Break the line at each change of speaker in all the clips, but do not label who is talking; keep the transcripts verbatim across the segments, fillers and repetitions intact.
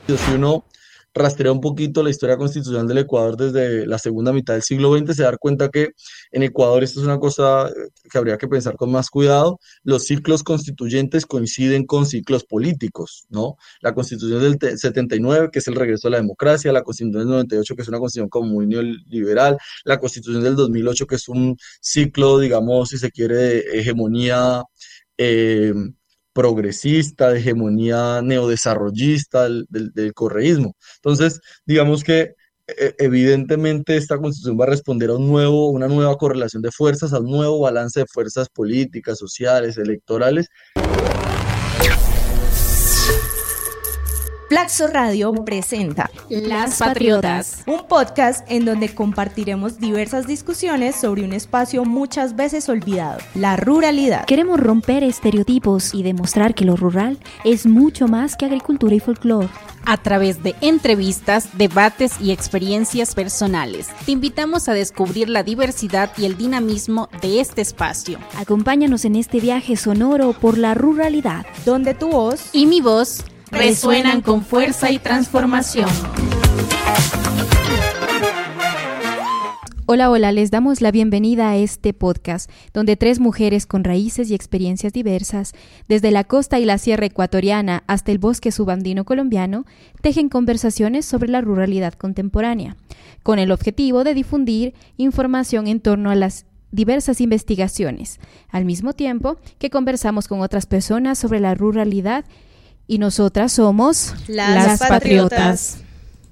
Si uno rastrea un poquito la historia constitucional del Ecuador desde la segunda mitad del siglo veinte, se da cuenta que en Ecuador esto es una cosa eh, que habría que pensar con más cuidado. Los ciclos constituyentes coinciden con ciclos políticos, ¿no? La Constitución del te- setenta y nueve, que es el regreso a la democracia, la Constitución del noventa y ocho, que es una constitución como muy neoliberal, la Constitución del dos mil ocho, que es un ciclo, digamos, si se quiere, de hegemonía eh, progresista, de hegemonía neodesarrollista del, del, del correísmo. Entonces, digamos que eh, evidentemente esta constitución va a responder a un nuevo, una nueva correlación de fuerzas, a un nuevo balance de fuerzas políticas, sociales, electorales.
Flaxo Radio presenta
Las Patriotas,
un podcast en donde compartiremos diversas discusiones sobre un espacio muchas veces olvidado, la ruralidad.
Queremos romper estereotipos y demostrar que lo rural es mucho más que agricultura y folclore.
A través de entrevistas, debates y experiencias personales, te invitamos a descubrir la diversidad y el dinamismo de este espacio.
Acompáñanos en este viaje sonoro por la ruralidad,
donde tu voz
y mi voz resuenan con fuerza y transformación.
Hola, hola, les damos la bienvenida a este podcast, donde tres mujeres con raíces y experiencias diversas, desde la costa y la sierra ecuatoriana hasta el bosque subandino colombiano, tejen conversaciones sobre la ruralidad contemporánea, con el objetivo de difundir información en torno a las diversas investigaciones, al mismo tiempo que conversamos con otras personas sobre la ruralidad. Y nosotras somos
las, las patriotas. patriotas.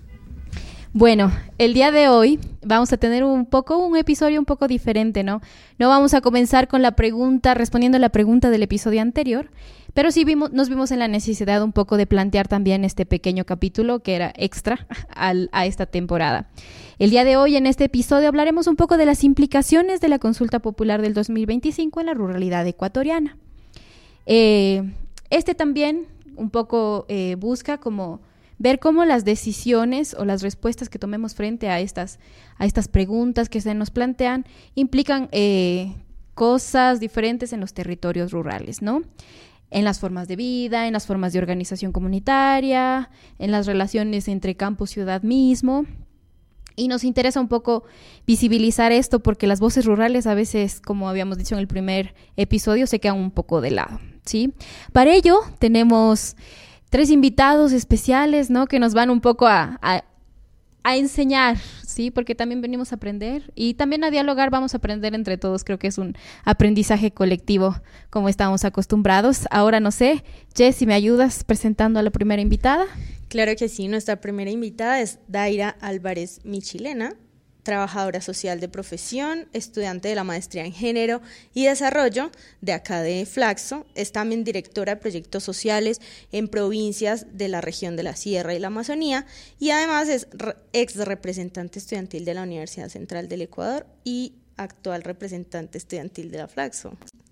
Bueno, el día de hoy vamos a tener un poco un episodio un poco diferente, ¿no? No vamos a comenzar con la pregunta, respondiendo a la pregunta del episodio anterior, pero sí vimos, nos vimos en la necesidad un poco de plantear también este pequeño capítulo que era extra al, a esta temporada. El día de hoy, en este episodio, hablaremos un poco de las implicaciones de la consulta popular del dos mil veinticinco en la ruralidad ecuatoriana. Eh, este también un poco eh, busca como ver cómo las decisiones o las respuestas que tomemos frente a estas, a estas preguntas que se nos plantean implican eh, cosas diferentes en los territorios rurales, ¿no? En las formas de vida, en las formas de organización comunitaria, en las relaciones entre campo y ciudad mismo. Y nos interesa un poco visibilizar esto porque las voces rurales a veces, como habíamos dicho en el primer episodio, se quedan un poco de lado, ¿sí? Para ello tenemos tres invitados especiales, ¿no? Que nos van un poco a, a, a enseñar, ¿sí? Porque también venimos a aprender y también a dialogar, vamos a aprender entre todos. Creo que es un aprendizaje colectivo como estamos acostumbrados. Ahora no sé, Jessy, ¿me ayudas presentando a la primera invitada?
Claro que sí, nuestra primera invitada es Daira Álvarez Michilena, trabajadora social de profesión, estudiante de la maestría en género y desarrollo de acá de Flaxo. Es también directora de proyectos sociales en provincias de la región de la Sierra y la Amazonía y además es re- ex representante estudiantil de la Universidad Central del Ecuador y actual representante estudiantil de la Flaxo.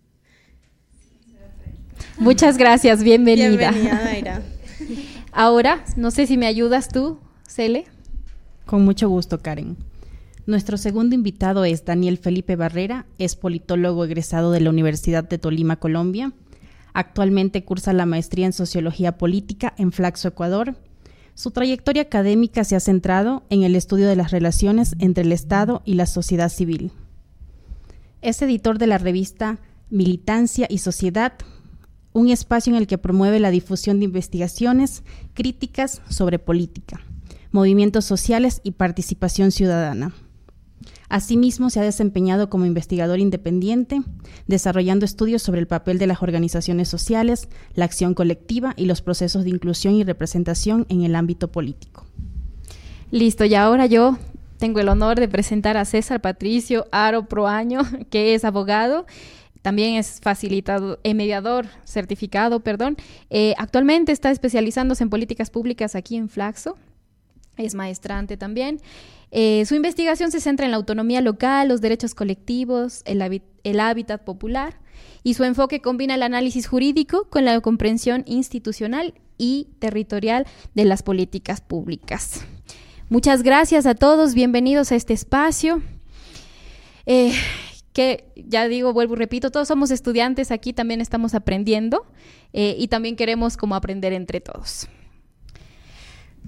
Muchas gracias, bienvenida.
Bienvenida, Daira.
Ahora, no sé si me ayudas tú, Cele.
Con mucho gusto, Karen. Nuestro segundo invitado es Daniel Felipe Barrera, es politólogo egresado de la Universidad de Tolima, Colombia. Actualmente cursa la maestría en Sociología Política en Flaxo, Ecuador. Su trayectoria académica se ha centrado en el estudio de las relaciones entre el Estado y la sociedad civil. Es editor de la revista Militancia y Sociedad, un espacio en el que promueve la difusión de investigaciones críticas sobre política, movimientos sociales y participación ciudadana. Asimismo, se ha desempeñado como investigador independiente, desarrollando estudios sobre el papel de las organizaciones sociales, la acción colectiva y los procesos de inclusión y representación en el ámbito político.
Listo, y ahora yo tengo el honor de presentar a César Patricio Aro Proaño, que es abogado. También es facilitador, eh, mediador certificado, perdón. Eh, actualmente está especializándose en políticas públicas aquí en Flaxo. Es maestrante también. Eh, su investigación se centra en la autonomía local, los derechos colectivos, el, hábit- el hábitat popular, y su enfoque combina el análisis jurídico con la comprensión institucional y territorial de las políticas públicas. Muchas gracias a todos, bienvenidos a este espacio. Eh, que ya digo, vuelvo y repito, todos somos estudiantes aquí, también estamos aprendiendo eh, y también queremos como aprender entre todos.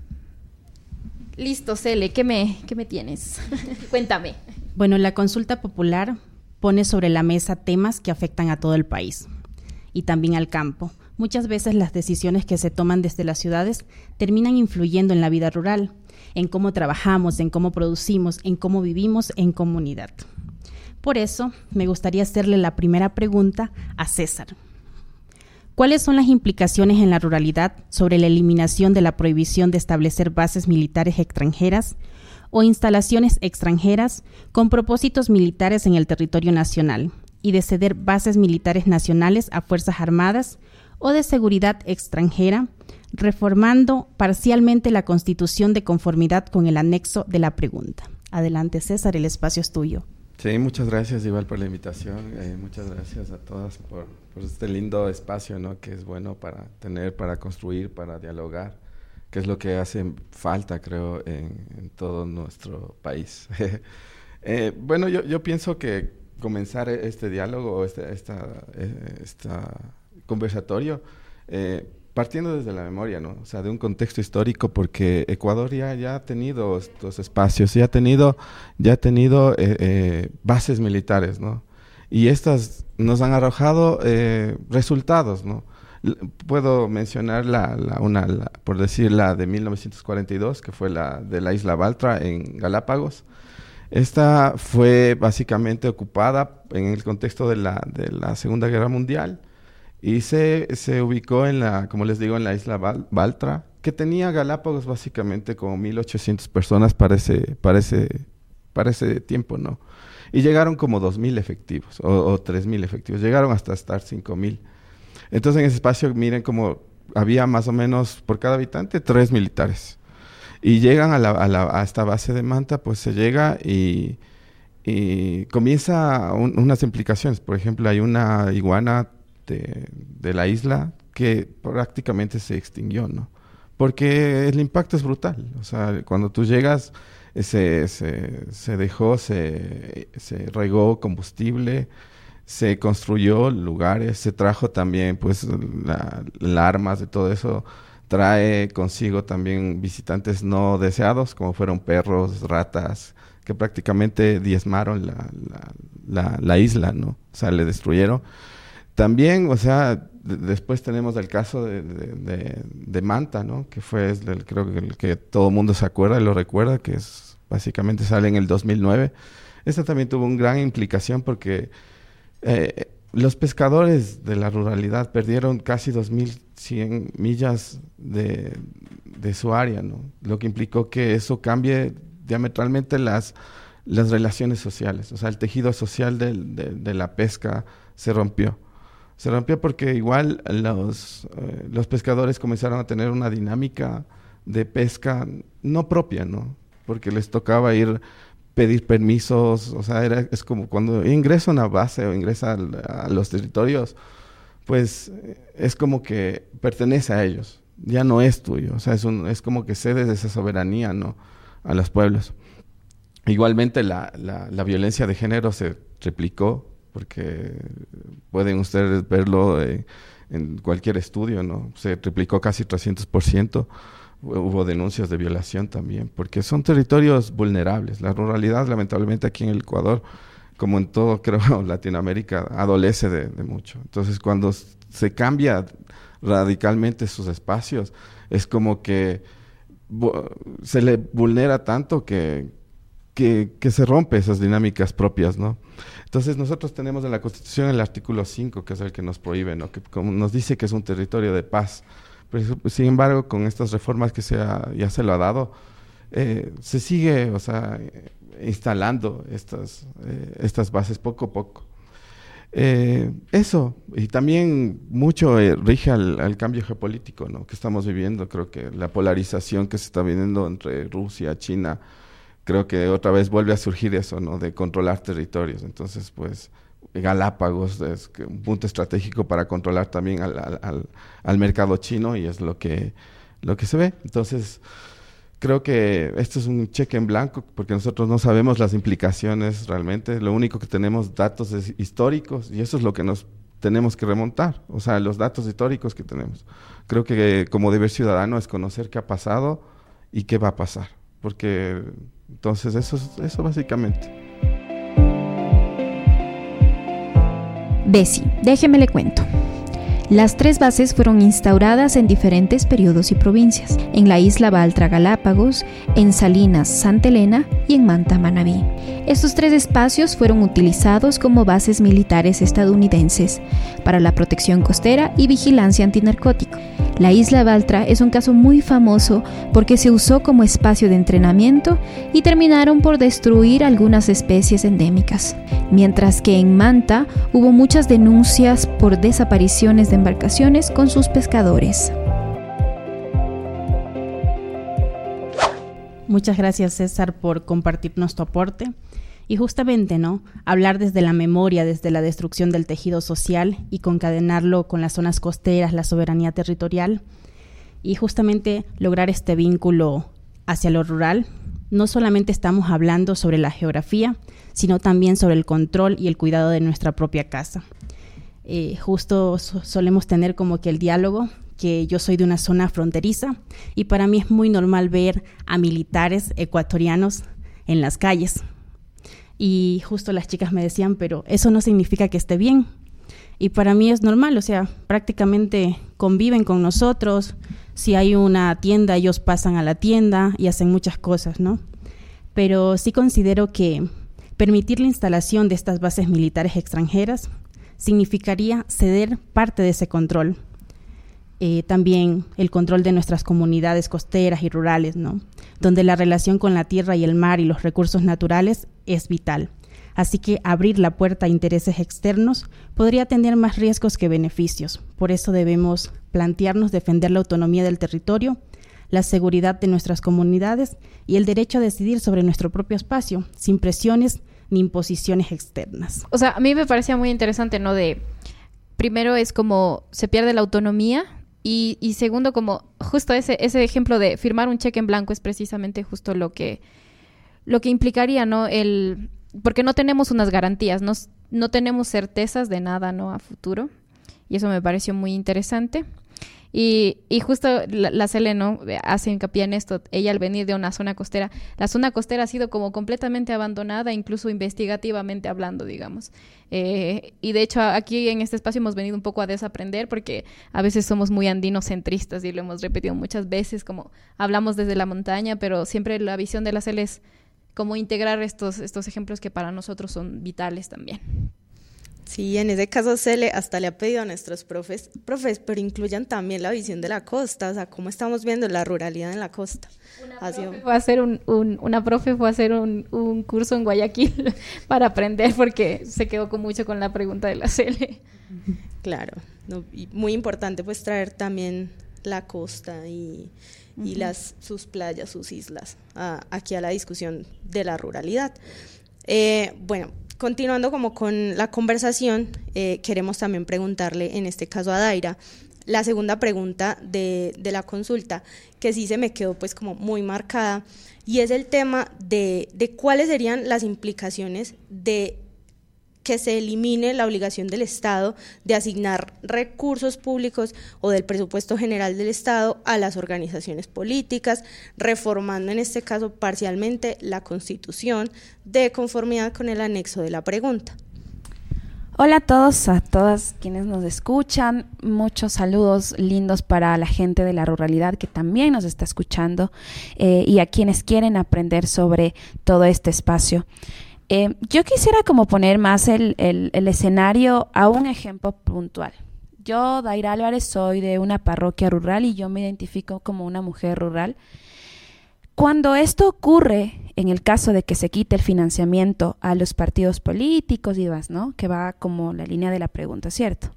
Listo, Cele, ¿qué me, qué me tienes? Cuéntame.
Bueno, la consulta popular pone sobre la mesa temas que afectan a todo el país y también al campo. Muchas veces las decisiones que se toman desde las ciudades terminan influyendo en la vida rural, en cómo trabajamos, en cómo producimos, en cómo vivimos en comunidad. Por eso, me gustaría hacerle la primera pregunta a César. ¿Cuáles son las implicaciones en la ruralidad sobre la eliminación de la prohibición de establecer bases militares extranjeras o instalaciones extranjeras con propósitos militares en el territorio nacional y de ceder bases militares nacionales a fuerzas armadas o de seguridad extranjera, reformando parcialmente la Constitución de conformidad con el anexo de la pregunta? Adelante, César, el espacio es tuyo.
Sí, muchas gracias, igual, por la invitación. Eh, muchas gracias a todas por, por este lindo espacio, ¿no? Que es bueno para tener, para construir, para dialogar, que es lo que hace falta, creo, en, en todo nuestro país. eh, bueno, yo, yo pienso que comenzar este diálogo, este esta, esta conversatorio, eh, partiendo desde la memoria, ¿no? O sea, de un contexto histórico, porque Ecuador ya, ya ha tenido estos espacios, ya ha tenido, ya ha tenido eh, eh, bases militares, ¿no? Y estas nos han arrojado eh, resultados, ¿no? L- puedo mencionar la, la, una, la, por decir, la de mil novecientos cuarenta y dos, que fue la de la isla Baltra en Galápagos. Esta fue básicamente ocupada en el contexto de la, de la Segunda Guerra Mundial y se, se ubicó en la, como les digo, en la isla Val, Baltra, que tenía Galápagos básicamente como mil ochocientas personas para ese, para ese, para ese tiempo, ¿no? Y llegaron como dos mil efectivos o, o tres mil efectivos, llegaron hasta estar cinco mil. Entonces en ese espacio miren como había más o menos por cada habitante tres militares. Y llegan a, la, a, la, a esta base de Manta, pues se llega y, y comienza un, unas implicaciones. Por ejemplo, hay una iguana de, de la isla que prácticamente se extinguió, ¿no? Porque el impacto es brutal. O sea, cuando tú llegas, se, se, se dejó, se, se regó combustible, se construyó lugares, se trajo también, pues, la, la armas de todo eso. Trae consigo también visitantes no deseados, como fueron perros, ratas, que prácticamente diezmaron la, la, la, la isla, ¿no? O sea, le destruyeron. También, o sea, de, después tenemos el caso de, de, de, de Manta, ¿no? Que fue, el, creo que el que todo el mundo se acuerda y lo recuerda, que es básicamente sale en el dos mil nueve. Esta también tuvo una gran implicación porque eh, los pescadores de la ruralidad perdieron casi dos mil cien millas de, de su área, ¿no? Lo que implicó que eso cambie diametralmente las, las relaciones sociales. O sea, el tejido social de, de, de la pesca se rompió. Se rompió porque igual los, eh, los pescadores comenzaron a tener una dinámica de pesca no propia, ¿no? Porque les tocaba ir pedir permisos, o sea, era, es como cuando ingresa a una base o ingresa a, a los territorios, pues es como que pertenece a ellos, ya no es tuyo, o sea, es, un, es como que cedes esa soberanía, ¿no? A los pueblos. Igualmente la, la, la violencia de género se triplicó, porque pueden ustedes verlo eh, en cualquier estudio, ¿no? Se triplicó casi trescientos por ciento. Hubo denuncias de violación también, porque son territorios vulnerables. La ruralidad, lamentablemente, aquí en el Ecuador, como en todo, creo, Latinoamérica, adolece de, de mucho. Entonces, cuando se cambia radicalmente sus espacios, es como que se le vulnera tanto que, que, que se rompe esas dinámicas propias, ¿no? Entonces, nosotros tenemos en la Constitución el artículo cinco, que es el que nos prohíbe, ¿no? Que como nos dice que es un territorio de paz. Pero, sin embargo, con estas reformas que se ha, ya se lo ha dado, eh, se sigue, o sea, eh, instalando estas, eh, estas bases poco a poco. Eh, eso, y también mucho eh, rige al, al cambio geopolítico, ¿no? Que estamos viviendo. Creo que la polarización que se está viviendo entre Rusia, China, creo que otra vez vuelve a surgir eso, ¿no? De controlar territorios. Entonces, pues, Galápagos es un punto estratégico para controlar también al, al, al, al mercado chino, y es lo que, lo que se ve. Entonces, creo que esto es un cheque en blanco, porque nosotros no sabemos las implicaciones realmente. Lo único que tenemos datos es históricos, y eso es lo que nos tenemos que remontar, o sea, los datos históricos que tenemos. Creo que como deber ciudadano es conocer qué ha pasado y qué va a pasar, porque entonces eso, eso básicamente.
Bessie, déjeme le cuento. Las tres bases fueron instauradas en diferentes periodos y provincias, en la isla Baltra Galápagos, en Salinas Santa Elena y en Manta Manabí. Estos tres espacios fueron utilizados como bases militares estadounidenses para la protección costera y vigilancia antinarcótico. La isla Baltra es un caso muy famoso porque se usó como espacio de entrenamiento y terminaron por destruir algunas especies endémicas, mientras que en Manta hubo muchas denuncias por desapariciones de embarcaciones con sus pescadores.
Muchas gracias, César, por compartirnos tu aporte. Y justamente, ¿no? Hablar desde la memoria, desde la destrucción del tejido social y concadenarlo con las zonas costeras, la soberanía territorial, y justamente lograr este vínculo hacia lo rural. No solamente estamos hablando sobre la geografía, sino también sobre el control y el cuidado de nuestra propia casa. Eh, justo so- solemos tener como que el diálogo, que yo soy de una zona fronteriza y para mí es muy normal ver a militares ecuatorianos en las calles. Y justo las chicas me decían, pero eso no significa que esté bien. Y para mí es normal, o sea, prácticamente conviven con nosotros. Si hay una tienda, ellos pasan a la tienda y hacen muchas cosas, ¿no? Pero sí considero que permitir la instalación de estas bases militares extranjeras significaría ceder parte de ese control. Eh, también el control de nuestras comunidades costeras y rurales, ¿no? Donde la relación con la tierra y el mar y los recursos naturales es vital. Así que abrir la puerta a intereses externos podría tener más riesgos que beneficios. Por eso debemos plantearnos defender la autonomía del territorio, la seguridad de nuestras comunidades y el derecho a decidir sobre nuestro propio espacio, sin presiones ni imposiciones externas.
O sea, a mí me parecía muy interesante, ¿no? De, primero es como se pierde la autonomía y, y segundo como justo ese, ese ejemplo de firmar un cheque en blanco es precisamente justo lo que, lo que implicaría, ¿no? El, porque no tenemos unas garantías, no, no tenemos certezas de nada, ¿no? A futuro. Y eso me pareció muy interesante. Y, y justo la, la Cele, ¿no? Hace hincapié en esto. Ella al venir de una zona costera, la zona costera ha sido como completamente abandonada, incluso investigativamente hablando, digamos. Eh, y de hecho aquí en este espacio hemos venido un poco a desaprender porque a veces somos muy andinocentristas y lo hemos repetido muchas veces, como hablamos desde la montaña, pero siempre la visión de la Cele es como integrar estos, estos ejemplos que para nosotros son vitales también.
Sí, en ese caso Cele hasta le ha pedido a nuestros profes, profes, pero incluyan también la visión de la costa, o sea, cómo estamos viendo la ruralidad en la costa.
Una profe fue a hacer un, un, una profe fue a hacer un, un curso en Guayaquil para aprender porque se quedó con mucho con la pregunta de la Cele.
Claro, no, y muy importante pues traer también la costa y, uh-huh. y las, sus playas, sus islas, a, aquí a la discusión de la ruralidad. Eh, bueno, continuando como con la conversación, eh, queremos también preguntarle, en este caso a Daira, la segunda pregunta de, de la consulta, que sí se me quedó pues como muy marcada, y es el tema de, de cuáles serían las implicaciones de que se elimine la obligación del Estado de asignar recursos públicos o del presupuesto general del Estado a las organizaciones políticas, reformando en este caso parcialmente la Constitución de conformidad con el anexo de la pregunta.
Hola a todos, a todas quienes nos escuchan, muchos saludos lindos para la gente de la ruralidad que también nos está escuchando eh, y a quienes quieren aprender sobre todo este espacio. Eh, yo quisiera como poner más el, el, el escenario a un ejemplo puntual. Yo, Daira Álvarez, soy de una parroquia rural y yo me identifico como una mujer rural. Cuando esto ocurre, en el caso de que se quite el financiamiento a los partidos políticos y demás, ¿no? Que va como la línea de la pregunta, ¿cierto?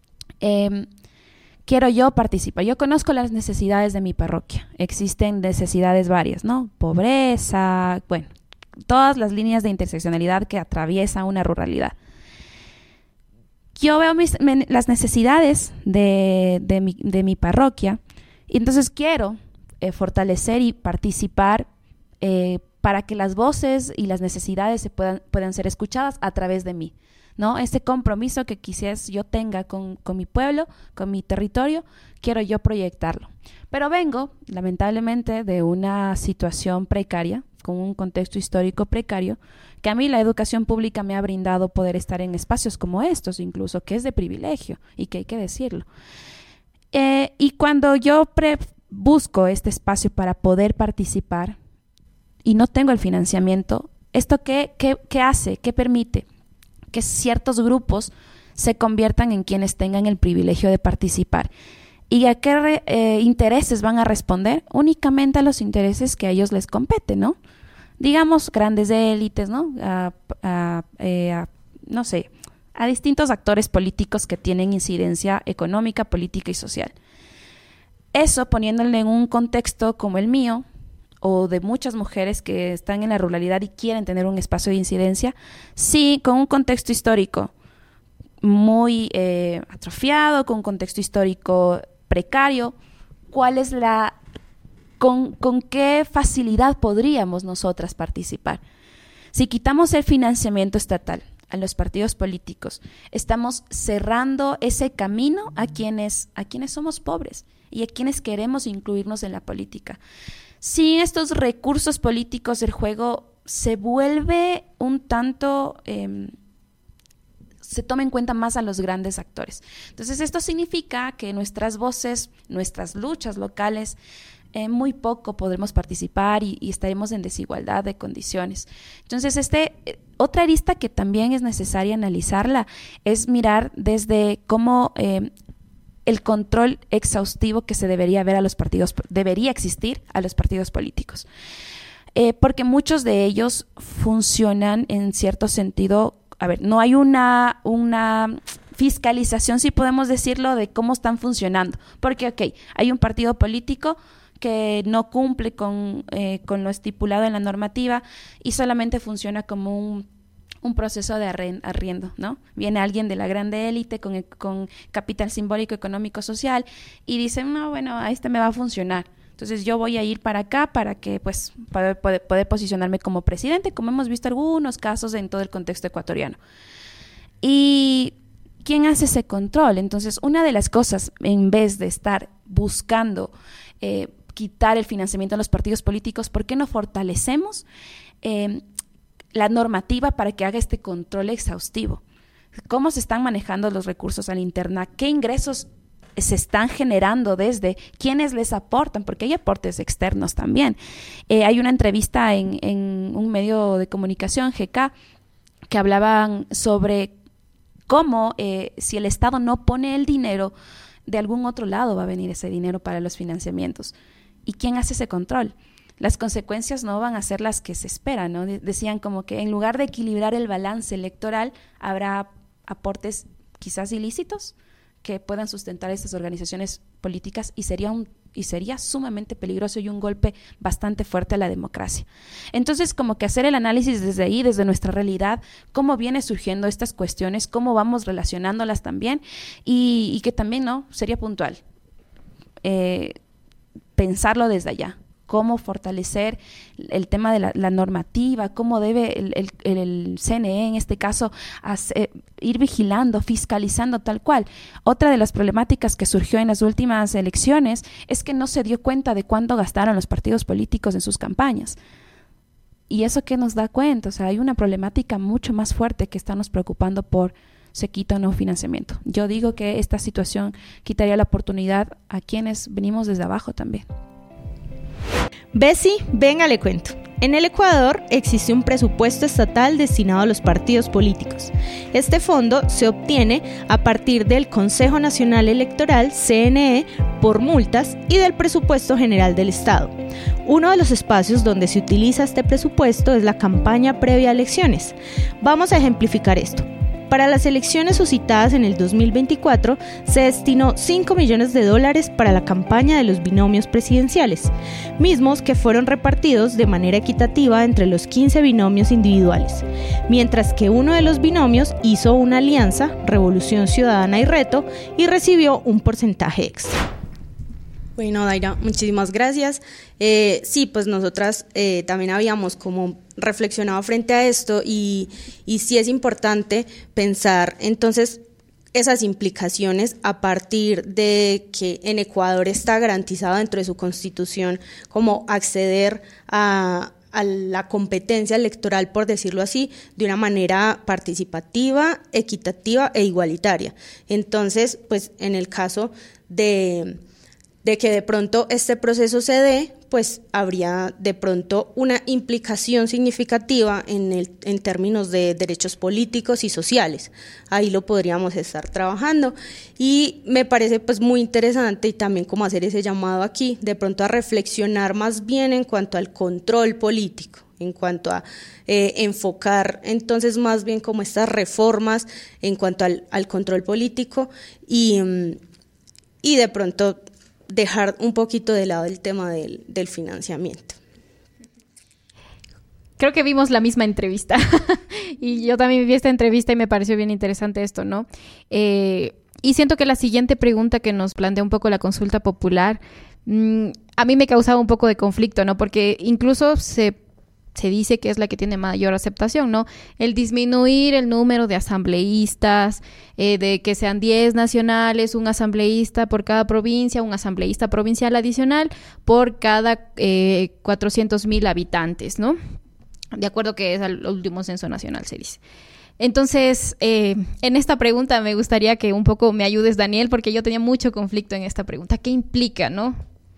Eh, quiero yo participar. Yo conozco las necesidades de mi parroquia. Existen necesidades varias, ¿no? Pobreza, bueno, todas las líneas de interseccionalidad que atraviesa una ruralidad. Yo veo mis, me, las necesidades de, de, mi, de mi parroquia y entonces quiero eh, fortalecer y participar eh, para que las voces y las necesidades se puedan, puedan ser escuchadas a través de mí. ¿no? Ese compromiso que quizás yo tenga con, con mi pueblo, con mi territorio, quiero yo proyectarlo. Pero vengo, lamentablemente, de una situación precaria, con un contexto histórico precario, que a mí la educación pública me ha brindado poder estar en espacios como estos, incluso, que es de privilegio y que hay que decirlo. Eh, y cuando yo pre- busco este espacio para poder participar y no tengo el financiamiento, ¿esto qué, qué, qué hace? ¿Qué permite? Que ciertos grupos se conviertan en quienes tengan el privilegio de participar. ¿Y a qué re, eh, intereses van a responder? Únicamente a los intereses que a ellos les competen, ¿no? Digamos, grandes élites, ¿no? A, a, eh, a, no sé, a distintos actores políticos que tienen incidencia económica, política y social. Eso, poniéndole en un contexto como el mío, o de muchas mujeres que están en la ruralidad y quieren tener un espacio de incidencia, sí, con un contexto histórico muy eh, atrofiado, con un contexto histórico precario, ¿cuál es la, con, con qué facilidad podríamos nosotras participar? Si quitamos el financiamiento estatal a los partidos políticos, estamos cerrando ese camino a quienes, a quienes somos pobres y a quienes queremos incluirnos en la política. Sin estos recursos políticos, el juego se vuelve un tanto, eh, se toma en cuenta más a los grandes actores. Entonces, esto significa que nuestras voces, nuestras luchas locales, eh, muy poco podremos participar y, y estaremos en desigualdad de condiciones. Entonces, este, eh, otra arista que también es necesaria analizarla es mirar desde cómo eh, el control exhaustivo que se debería ver a los partidos, debería existir a los partidos políticos. Eh, porque muchos de ellos funcionan en cierto sentido, a ver, no hay una, una fiscalización, si podemos decirlo, de cómo están funcionando. Porque, ok, hay un partido político que no cumple con, eh, con lo estipulado en la normativa y solamente funciona como un un proceso de arriendo, ¿no? Viene alguien de la grande élite con, con capital simbólico, económico, social y dice, no, bueno, a este me va a funcionar. Entonces yo voy a ir para acá para que, pues, para poder, poder posicionarme como presidente, como hemos visto algunos casos en todo el contexto ecuatoriano. ¿Y quién hace ese control? Entonces, una de las cosas, en vez de estar buscando eh, quitar el financiamiento a los partidos políticos, ¿por qué no fortalecemos eh, la normativa para que haga este control exhaustivo? ¿Cómo se están manejando los recursos a la interna? ¿Qué ingresos se están generando desde quiénes les aportan? Porque hay aportes externos también. Eh, hay una entrevista en, en un medio de comunicación, G K, que hablaban sobre cómo eh, si el Estado no pone el dinero, de algún otro lado va a venir ese dinero para los financiamientos. ¿Y quién hace ese control? Las consecuencias no van a ser las que se esperan, ¿no? Decían como que en lugar de equilibrar el balance electoral, habrá aportes quizás ilícitos que puedan sustentar estas organizaciones políticas y sería un y sería sumamente peligroso y un golpe bastante fuerte a la democracia. Entonces, como que hacer el análisis desde ahí, desde nuestra realidad, cómo viene surgiendo estas cuestiones, cómo vamos relacionándolas también y, y que también, ¿no? Sería puntual. Eh, pensarlo desde allá. Cómo fortalecer el tema de la, la normativa, cómo debe el, el, el C N E en este caso hacer, ir vigilando, fiscalizando tal cual. Otra de las problemáticas que surgió en las últimas elecciones es que no se dio cuenta de cuánto gastaron los partidos políticos en sus campañas. ¿Y eso qué nos da cuenta? O sea, hay una problemática mucho más fuerte que está nos preocupando por se quita o no financiamiento. Yo digo que esta situación quitaría la oportunidad a quienes venimos desde abajo también.
Bessie, venga le cuento. En el Ecuador existe un presupuesto estatal destinado a los partidos políticos. Este fondo se obtiene a partir del Consejo Nacional Electoral, C N E, por multas y del presupuesto general del Estado. Uno de los espacios donde se utiliza este presupuesto es la campaña previa a elecciones. Vamos a ejemplificar esto. Para las elecciones suscitadas en el dos mil veinticuatro, se destinó cinco millones de dólares para la campaña de los binomios presidenciales, mismos que fueron repartidos de manera equitativa entre los quince binomios individuales, mientras que uno de los binomios hizo una alianza, Revolución Ciudadana y Reto, y recibió un porcentaje extra. Bueno, Daira, muchísimas gracias. Eh, sí, pues nosotras eh, también habíamos como reflexionado frente a esto y, y sí es importante pensar entonces esas implicaciones a partir de que en Ecuador está garantizado dentro de su constitución como acceder a, a la competencia electoral, por decirlo así, de una manera participativa, equitativa e igualitaria. Entonces, pues en el caso de... de que de pronto este proceso se dé, pues habría de pronto una implicación significativa en, el, en términos de derechos políticos y sociales. Ahí lo podríamos estar trabajando y me parece pues muy interesante y también como hacer ese llamado aquí, de pronto a reflexionar más bien en cuanto al control político, en cuanto a eh, enfocar entonces más bien como estas reformas en cuanto al, al control político y, y de pronto dejar un poquito de lado el tema del, del financiamiento.
Creo que vimos la misma entrevista y yo también vi esta entrevista y me pareció bien interesante esto, ¿no? Eh, y siento que la siguiente pregunta que nos plantea un poco la consulta popular, mmm, a mí me causaba un poco de conflicto, ¿no? Porque incluso se se dice que es la que tiene mayor aceptación, ¿no? El disminuir el número de asambleístas, eh, de que sean diez nacionales, un asambleísta por cada provincia, un asambleísta provincial adicional por cada eh, cuatrocientos mil habitantes, ¿no? De acuerdo que es al último censo nacional, se dice. Entonces, eh, en esta pregunta me gustaría que un poco me ayudes, Daniel, porque yo tenía mucho conflicto en esta pregunta. ¿Qué implica, no?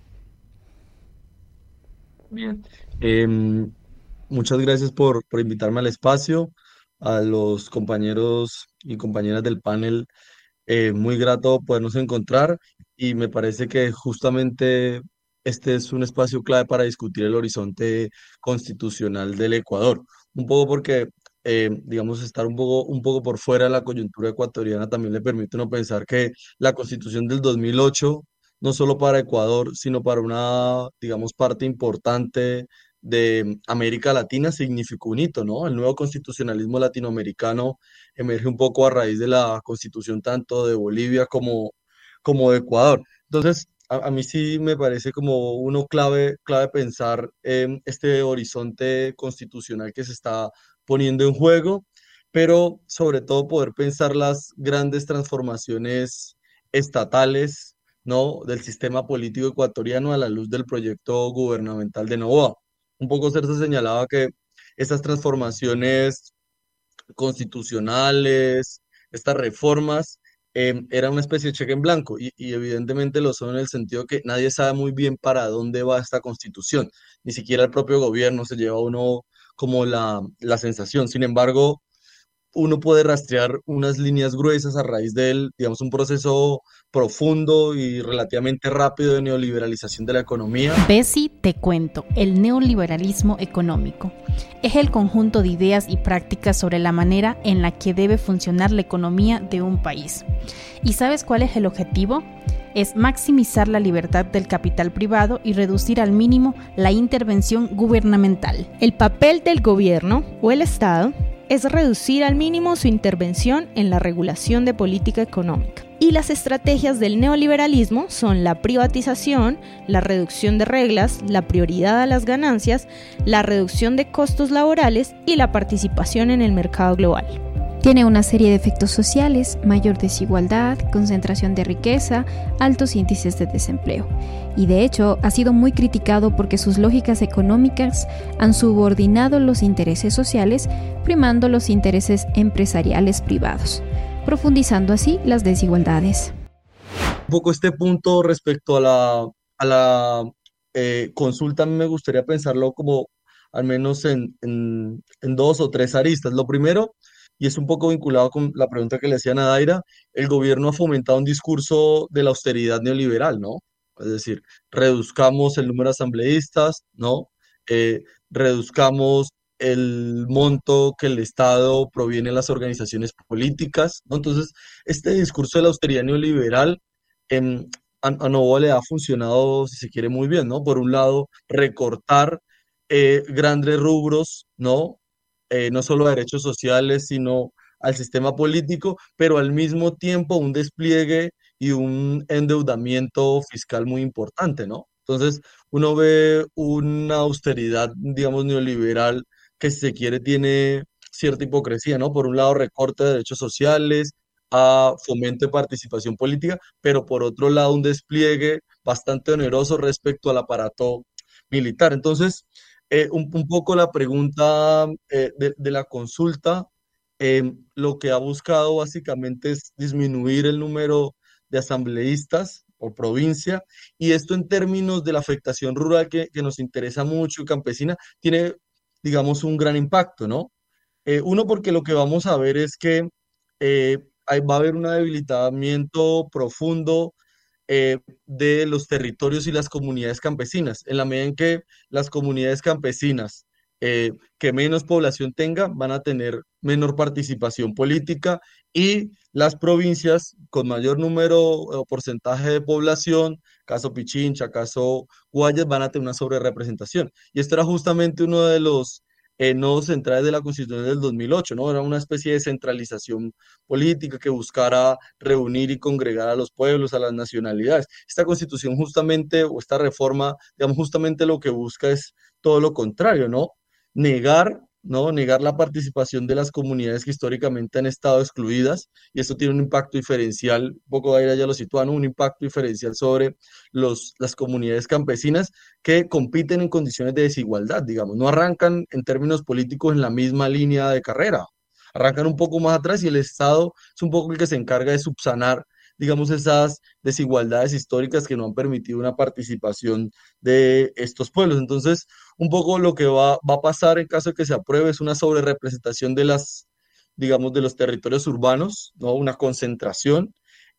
Bien. Eh, Muchas gracias por, por invitarme al espacio, a los compañeros y compañeras del panel. Eh, muy grato podernos encontrar y me parece que justamente este es un espacio clave para discutir el horizonte constitucional del Ecuador. Un poco porque, eh, digamos, estar un poco, un poco por fuera de la coyuntura ecuatoriana también le permite uno pensar que la constitución del dos mil ocho, no solo para Ecuador, sino para una, digamos, parte importante de América Latina, significó un hito, ¿no? El nuevo constitucionalismo latinoamericano emerge un poco a raíz de la constitución tanto de Bolivia como, como de Ecuador. Entonces, a, a mí sí me parece como uno clave, clave pensar en este horizonte constitucional que se está poniendo en juego, pero sobre todo poder pensar las grandes transformaciones estatales, ¿no? Del sistema político ecuatoriano a la luz del proyecto gubernamental de Noboa. Un poco se señalaba que estas transformaciones constitucionales, estas reformas, eh, era una especie de cheque en blanco y, y evidentemente lo son en el sentido que nadie sabe muy bien para dónde va esta constitución, ni siquiera el propio gobierno se lleva uno como la, la sensación. Sin embargo, uno puede rastrear unas líneas gruesas a raíz del, digamos, un proceso profundo y relativamente rápido de neoliberalización de la economía.
Bessie, te cuento, el neoliberalismo económico es el conjunto de ideas y prácticas sobre la manera en la que debe funcionar la economía de un país. ¿Y sabes cuál es el objetivo? Es maximizar la libertad del capital privado y reducir al mínimo la intervención gubernamental.
El papel del gobierno o el Estado es reducir al mínimo su intervención en la regulación de política económica. Y las estrategias del neoliberalismo son la privatización, la reducción de reglas, la prioridad a las ganancias, la reducción de costos laborales y la participación en el mercado global.
Tiene una serie de efectos sociales: mayor desigualdad, concentración de riqueza, altos índices de desempleo. Y de hecho ha sido muy criticado porque sus lógicas económicas han subordinado los intereses sociales, primando los intereses empresariales privados, profundizando así las desigualdades.
Un poco este punto respecto a la, a la eh, consulta, a mí me gustaría pensarlo como al menos en, en, en dos o tres aristas. Lo primero, y es un poco vinculado con la pregunta que le hacían a Daira, el gobierno ha fomentado un discurso de la austeridad neoliberal, ¿no? Es decir, reduzcamos el número de asambleístas, ¿no? Eh, reduzcamos el monto que el Estado proviene de las organizaciones políticas, ¿no? Entonces, este discurso de la austeridad neoliberal em, a, a Noboa le ha funcionado, si se quiere, muy bien, ¿no? Por un lado, recortar eh, grandes rubros, ¿no? Eh, no solo a derechos sociales, sino al sistema político, pero al mismo tiempo un despliegue y un endeudamiento fiscal muy importante, ¿no? Entonces, uno ve una austeridad, digamos, neoliberal que si se quiere tiene cierta hipocresía, ¿no? Por un lado, recorte de derechos sociales, a fomento de participación política, pero por otro lado, un despliegue bastante oneroso respecto al aparato militar. Entonces, eh, un, un poco la pregunta eh, de, de la consulta, eh, lo que ha buscado básicamente es disminuir el número de asambleístas por provincia, y esto en términos de la afectación rural que, que nos interesa mucho y campesina, tiene, digamos, un gran impacto, ¿no? Eh, uno, porque lo que vamos a ver es que eh, ahí va a haber un debilitamiento profundo eh, de los territorios y las comunidades campesinas. En la medida en que las comunidades campesinas eh, que menos población tengan van a tener menor participación política, y las provincias con mayor número o porcentaje de población, caso Pichincha, caso Guayas, van a tener una sobrerepresentación. Y esto era justamente uno de los eh, nodos centrales de la Constitución del dos mil ocho, ¿no? Era una especie de centralización política que buscara reunir y congregar a los pueblos, a las nacionalidades. Esta Constitución justamente, o esta reforma, digamos, justamente lo que busca es todo lo contrario, ¿no? Negar, ¿no? Negar la participación de las comunidades que históricamente han estado excluidas, y esto tiene un impacto diferencial, un poco Daira ya lo sitúa, ¿no? Un impacto diferencial sobre los, las comunidades campesinas que compiten en condiciones de desigualdad, digamos, no arrancan en términos políticos en la misma línea de carrera, arrancan un poco más atrás, y el Estado es un poco el que se encarga de subsanar, digamos, esas desigualdades históricas que no han permitido una participación de estos pueblos. Entonces, un poco lo que va, va a pasar en caso de que se apruebe es una sobrerepresentación de las, digamos, de los territorios urbanos, ¿no? Una concentración,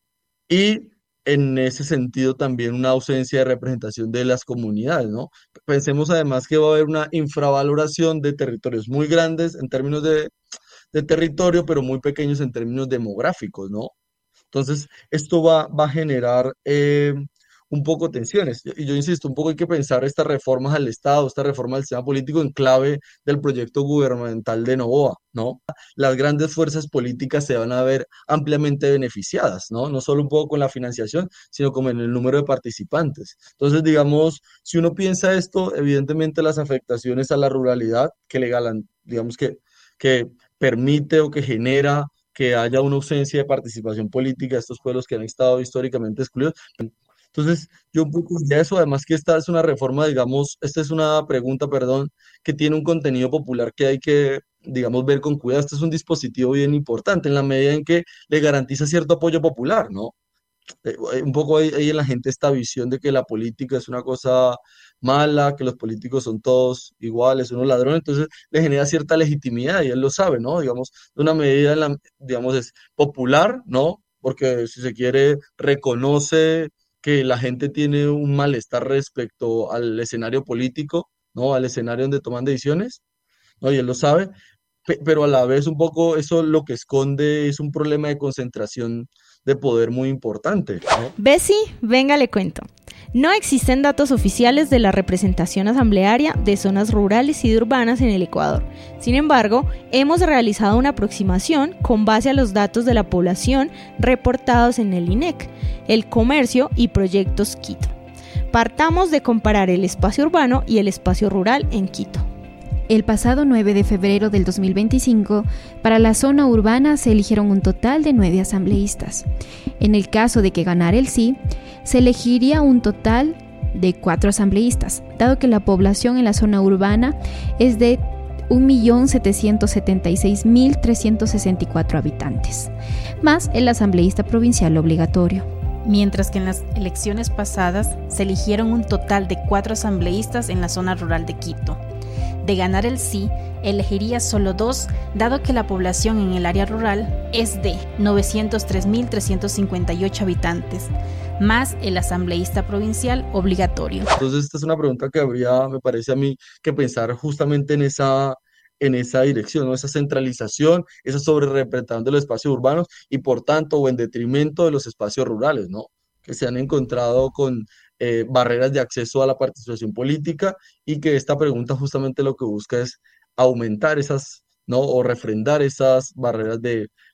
y en ese sentido también una ausencia de representación de las comunidades, ¿no? Pensemos además que va a haber una infravaloración de territorios muy grandes en términos de, de territorio, pero muy pequeños en términos demográficos, ¿no? Entonces, esto va, va a generar eh, un poco tensiones. Y yo insisto, un poco hay que pensar estas reformas al Estado, esta reforma del sistema político en clave del proyecto gubernamental de Novoa, ¿no? Las grandes fuerzas políticas se van a ver ampliamente beneficiadas, ¿no? No solo un poco con la financiación, sino como en el número de participantes. Entonces, digamos, si uno piensa esto, evidentemente las afectaciones a la ruralidad que le galan, digamos que, que permite o que genera que haya una ausencia de participación política de estos pueblos que han estado históricamente excluidos. Entonces, yo un poco de eso, además que esta es una reforma, digamos, esta es una pregunta, perdón, que tiene un contenido popular que hay que, digamos, ver con cuidado. Este es un dispositivo bien importante en la medida en que le garantiza cierto apoyo popular, ¿no? Eh, un poco ahí, ahí en la gente esta visión de que la política es una cosa mala, que los políticos son todos iguales, unos ladrones, entonces le genera cierta legitimidad, y él lo sabe, ¿no? Digamos, de una medida, en la, digamos, es popular, ¿no? Porque si se quiere, reconoce que la gente tiene un malestar respecto al escenario político, ¿no? Al escenario donde toman decisiones, ¿no? Y él lo sabe, pe- pero a la vez un poco eso lo que esconde es un problema de concentración de poder muy importante, ¿no?
Bessie, venga, le cuento. No existen datos oficiales de la representación asamblearia de zonas rurales y urbanas en el Ecuador. Sin embargo, hemos realizado una aproximación con base a los datos de la población reportados en el INEC, el Comercio y Proyectos Quito. Partamos de comparar el espacio urbano y el espacio rural en Quito.
El pasado nueve de febrero del dos mil veinticinco, para la zona urbana se eligieron un total de nueve asambleístas. En el caso de que ganara el sí, se elegiría un total de cuatro asambleístas, dado que la población en la zona urbana es de un millón setecientos setenta y seis mil trescientos sesenta y cuatro habitantes, más el asambleísta provincial obligatorio.
Mientras que en las elecciones pasadas se eligieron un total de cuatro asambleístas en la zona rural de Quito. De ganar el sí, elegiría solo dos, dado que la población en el área rural es de novecientos tres mil trescientos cincuenta y ocho habitantes, más el asambleísta provincial obligatorio.
Entonces, esta es una pregunta que habría, me parece a mí, que pensar justamente en esa, en esa dirección, ¿no? Esa centralización, esa sobrerepresentación de los espacios urbanos y, por tanto, o en detrimento de los espacios rurales, ¿no? Que se han encontrado con eh, barreras de acceso a la participación política, y que esta pregunta justamente lo que busca es aumentar esas, ¿no? O refrendar esas barreras de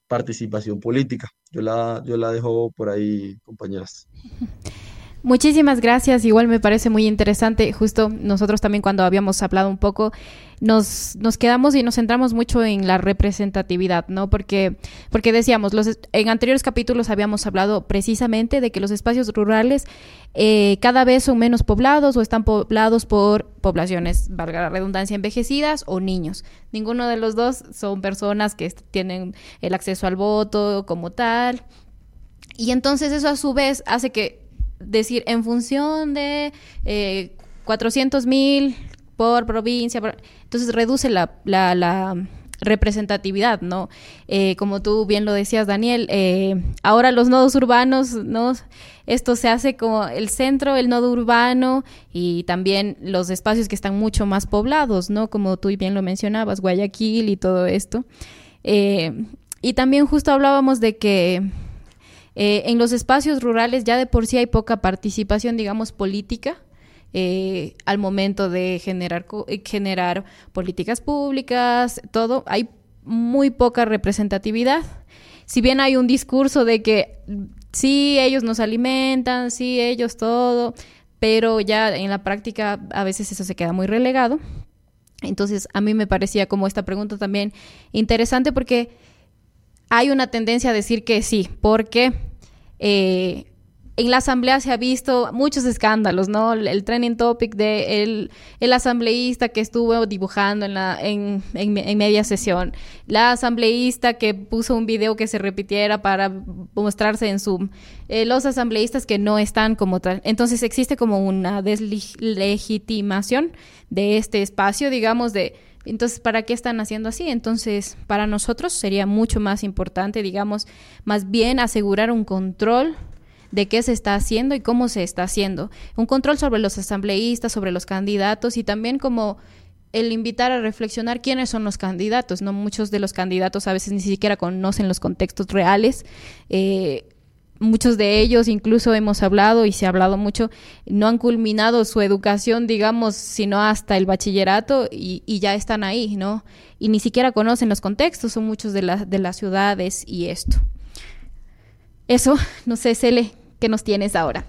participación política. Yo la, yo la dejo por ahí, compañeras.
Muchísimas gracias, igual me parece muy interesante. Justo nosotros también cuando habíamos hablado un poco, nos, nos quedamos y nos centramos mucho en la representatividad, ¿no? Porque, porque decíamos, los, en anteriores capítulos habíamos hablado precisamente de que los espacios rurales eh, cada vez son menos poblados o están poblados por poblaciones, valga la redundancia, envejecidas o niños. Ninguno de los dos son personas que tienen el acceso al voto como tal. Y entonces eso a su vez hace que decir, en función de eh, cuatrocientos mil por provincia, por... entonces reduce la, la, la representatividad, ¿no? Eh, como tú bien lo decías, Daniel, eh, ahora los nodos urbanos, ¿no? Esto se hace como el centro, el nodo urbano y también los espacios que están mucho más poblados, ¿no? Como tú bien lo mencionabas, Guayaquil y todo esto. Eh, y también justo hablábamos de que Eh, en los espacios rurales ya de por sí hay poca participación, digamos, política eh, al momento de generar, generar políticas públicas, todo. Hay muy poca representatividad. Si bien hay un discurso de que sí, ellos nos alimentan, sí, ellos todo, pero ya en la práctica a veces eso se queda muy relegado. Entonces, a mí me parecía como esta pregunta también interesante porque hay una tendencia a decir que sí, porque eh, en la asamblea se ha visto muchos escándalos, ¿no? El, el trending topic de el, el asambleísta que estuvo dibujando en, la, en, en, en media sesión, la asambleísta que puso un video que se repitiera para mostrarse en Zoom, eh, los asambleístas que no están como tal. Entonces existe como una deslegitimación de este espacio, digamos, de entonces, ¿para qué están haciendo así? Entonces, para nosotros sería mucho más importante, digamos, más bien asegurar un control de qué se está haciendo y cómo se está haciendo. Un control sobre los asambleístas, sobre los candidatos y también como el invitar a reflexionar quiénes son los candidatos, ¿no? Muchos de los candidatos a veces ni siquiera conocen los contextos reales. Eh, muchos de ellos, incluso hemos hablado y se ha hablado mucho, no han culminado su educación, digamos, sino hasta el bachillerato y, y ya están ahí, ¿no? Y ni siquiera conocen los contextos, son muchos de, la, de las ciudades y esto. Eso, no sé, Cele, ¿qué nos tienes ahora?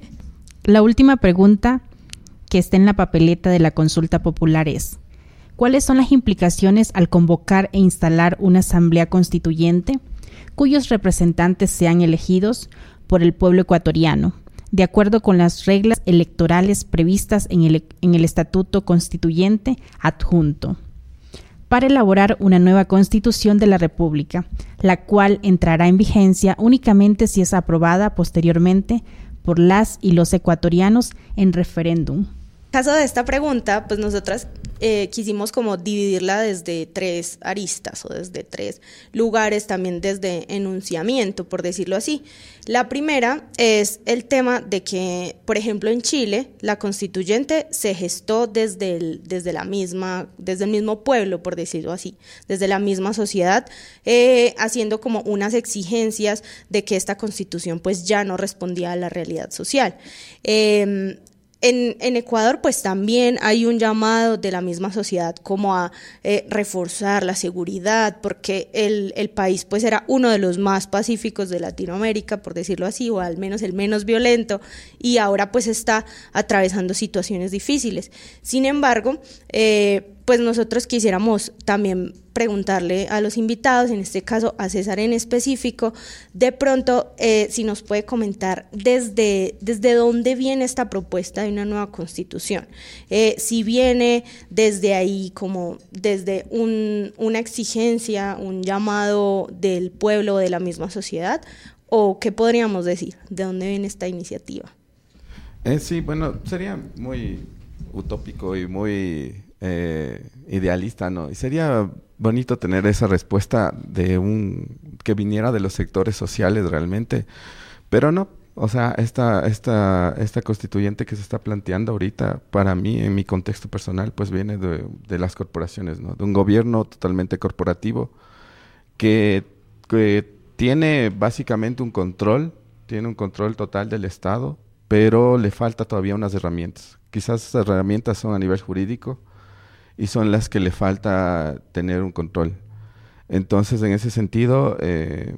La última pregunta que está en la papeleta de la consulta popular es: ¿cuáles son las implicaciones al convocar e instalar una asamblea constituyente cuyos representantes sean elegidos por el pueblo ecuatoriano, de acuerdo con las reglas electorales previstas en el, en el Estatuto Constituyente adjunto, para elaborar una nueva Constitución de la República, la cual entrará en vigencia únicamente si es aprobada posteriormente por las y los ecuatorianos en referéndum?
En caso de esta pregunta, pues nosotras eh, quisimos como dividirla desde tres aristas o desde tres lugares, también desde enunciamiento, por decirlo así. La primera es el tema de que, por ejemplo, en Chile, la constituyente se gestó desde el, desde la misma, desde el mismo pueblo, por decirlo así, desde la misma sociedad, eh, haciendo como unas exigencias de que esta constitución pues ya no respondía a la realidad social. Eh, En, en Ecuador pues también hay un llamado de la misma sociedad como a eh, reforzar la seguridad, porque el, el país pues era uno de los más pacíficos de Latinoamérica, por decirlo así, o al menos el menos violento, y ahora pues está atravesando situaciones difíciles. Sin embargo, eh, pues nosotros quisiéramos también preguntarle a los invitados, en este caso a César en específico, de pronto eh, si nos puede comentar desde, desde dónde viene esta propuesta de una nueva constitución, eh, si viene desde ahí como desde un, una exigencia, un llamado del pueblo o de la misma sociedad, o qué podríamos decir, de dónde viene esta iniciativa.
Eh, sí, bueno, sería muy utópico y muy eh, idealista, ¿no? Y sería bonito tener esa respuesta de un que viniera de los sectores sociales realmente, pero no, o sea, esta esta esta constituyente que se está planteando ahorita, para mí, en mi contexto personal, pues viene de, de las corporaciones, ¿no? De un gobierno totalmente corporativo que, que tiene básicamente un control, tiene un control total del Estado, pero le falta todavía unas herramientas. Quizás esas herramientas son a nivel jurídico y son las que le falta tener un control. Entonces, en ese sentido, eh,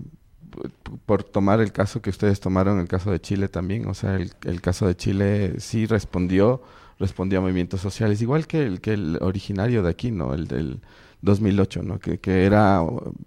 por tomar el caso que ustedes tomaron, el caso de Chile también, o sea, el, el caso de Chile sí respondió, respondió a movimientos sociales, igual que el, que el originario de aquí, ¿no? El del dos mil ocho, ¿no? Que, que era,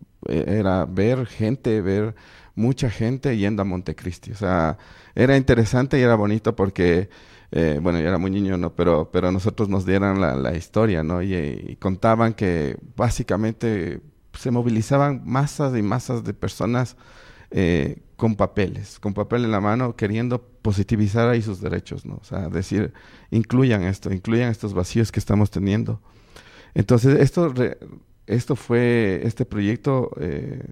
era ver gente, ver mucha gente yendo a Montecristi, o sea, era interesante y era bonito porque, eh, bueno, yo era muy niño, ¿no? Pero, pero a nosotros nos dieran la, la historia, ¿no? Y, y contaban que básicamente se movilizaban masas y masas de personas eh, con papeles, con papel en la mano, queriendo positivizar ahí sus derechos, ¿no? O sea, decir, incluyan esto, incluyan estos vacíos que estamos teniendo. Entonces, esto, re, esto fue, este proyecto eh,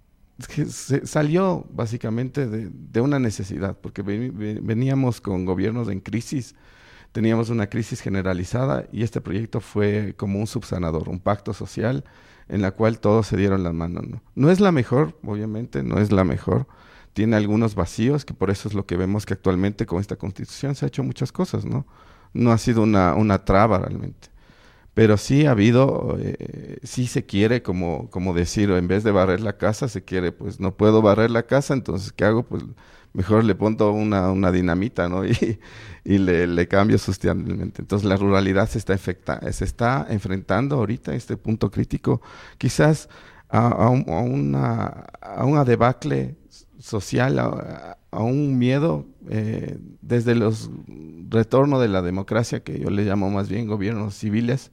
que se salió básicamente de, de una necesidad, porque veníamos con gobiernos en crisis, teníamos una crisis generalizada y este proyecto fue como un subsanador, un pacto social en la cual todos se dieron las manos, ¿no? No es la mejor, obviamente, no es la mejor. Tiene algunos vacíos, que por eso es lo que vemos que actualmente con esta Constitución se ha hecho muchas cosas, ¿no? No ha sido una, una traba realmente. Pero sí ha habido, eh, sí se quiere, como, como decir, en vez de barrer la casa, se quiere, pues no puedo barrer la casa, entonces ¿qué hago? Pues mejor le pongo una, una dinamita, ¿no? Y, y le, le cambio sustancialmente. Entonces la ruralidad se está, efecta, se está enfrentando ahorita a este punto crítico, quizás a, a, un, a, una, a una debacle social, a, a un miedo eh, desde los retorno de la democracia, que yo le llamo más bien gobiernos civiles.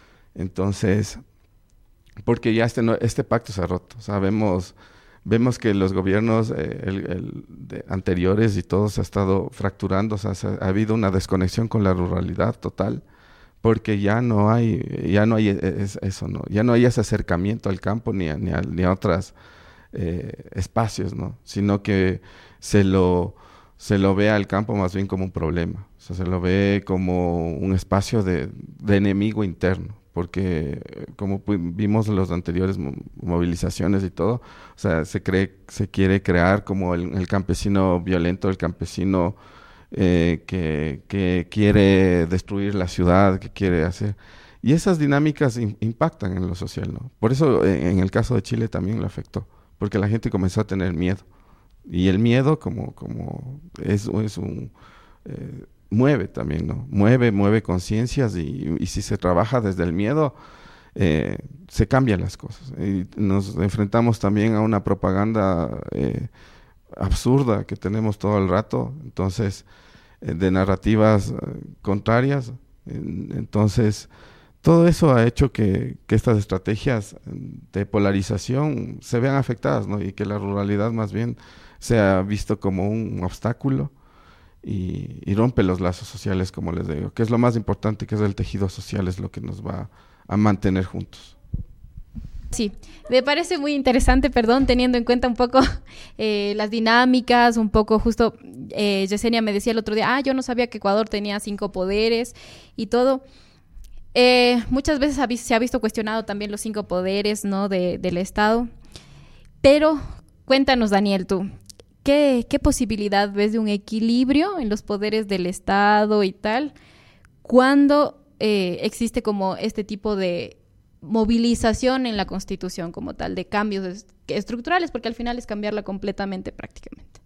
Entonces, porque ya este, no, este pacto se ha roto, sabemos... Vemos que los gobiernos eh, el, el de anteriores y todos se ha estado fracturando, o sea, se ha, ha habido una desconexión con la ruralidad total, porque ya no hay, ya no hay es, eso, ¿no? Ya no hay ese acercamiento al campo ni a, ni a, ni a otros eh, espacios, ¿no? Sino que se lo, se lo ve al campo más bien como un problema, o sea, se lo ve como un espacio de, de enemigo interno. Porque como vimos en las anteriores movilizaciones y todo, o sea, se cree, se quiere crear como el, el campesino violento, el campesino eh, que, que quiere destruir la ciudad, que quiere hacer... Y esas dinámicas in, impactan en lo social, ¿no? Por eso en, en el caso de Chile también lo afectó, porque la gente comenzó a tener miedo. Y el miedo como, como es, es un... Eh, mueve también, ¿no? Mueve, mueve conciencias y, y si se trabaja desde el miedo, eh, se cambian las cosas. Y nos enfrentamos también a una propaganda eh, absurda que tenemos todo el rato, entonces, eh, de narrativas eh, contrarias. Entonces, todo eso ha hecho que, que estas estrategias de polarización se vean afectadas, ¿no? Y que la ruralidad más bien sea visto como un obstáculo. Y, y rompe los lazos sociales, como les digo, que es lo más importante, que es el tejido social, es lo que nos va a mantener juntos.
Sí, me parece muy interesante, perdón, teniendo en cuenta un poco eh, las dinámicas, un poco justo, eh, Yesenia me decía el otro día, ah, yo no sabía que Ecuador tenía cinco poderes y todo. Eh, muchas veces ha, se ha visto cuestionado también los cinco poderes, ¿no? de, del Estado, pero cuéntanos, Daniel, tú, ¿Qué, ¿Qué posibilidad ves de un equilibrio en los poderes del Estado y tal cuando eh, existe como este tipo de movilización en la Constitución como tal, de cambios est- estructurales, porque al final es cambiarla completamente prácticamente?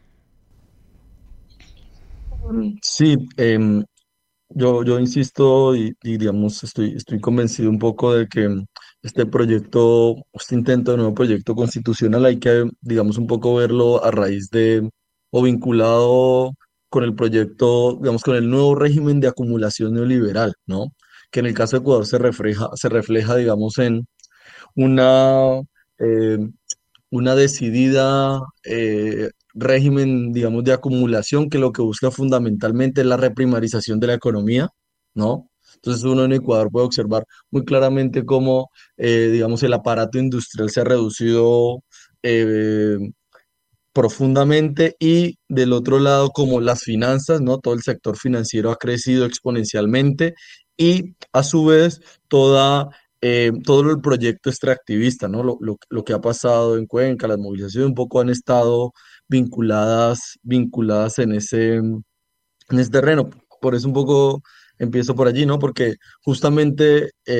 Sí, em, yo, yo insisto y, y, digamos, estoy, estoy convencido un poco de que este proyecto, este intento de nuevo proyecto constitucional hay que, digamos, un poco verlo a raíz de o vinculado con el proyecto, digamos, con el nuevo régimen de acumulación neoliberal, ¿no? Que en el caso de Ecuador se refleja, se refleja, digamos, en una, eh, una decidida eh, régimen, digamos, de acumulación que lo que busca fundamentalmente es la reprimarización de la economía, ¿no? Entonces uno en Ecuador puede observar muy claramente cómo, eh, digamos, el aparato industrial se ha reducido eh, profundamente y del otro lado como las finanzas, ¿no? Todo el sector financiero ha crecido exponencialmente y a su vez toda, eh, todo el proyecto extractivista, ¿no? Lo, lo, lo que ha pasado en Cuenca, las movilizaciones un poco han estado vinculadas, vinculadas en ese, en ese terreno. Por eso un poco empiezo por allí, ¿no? Porque justamente eh,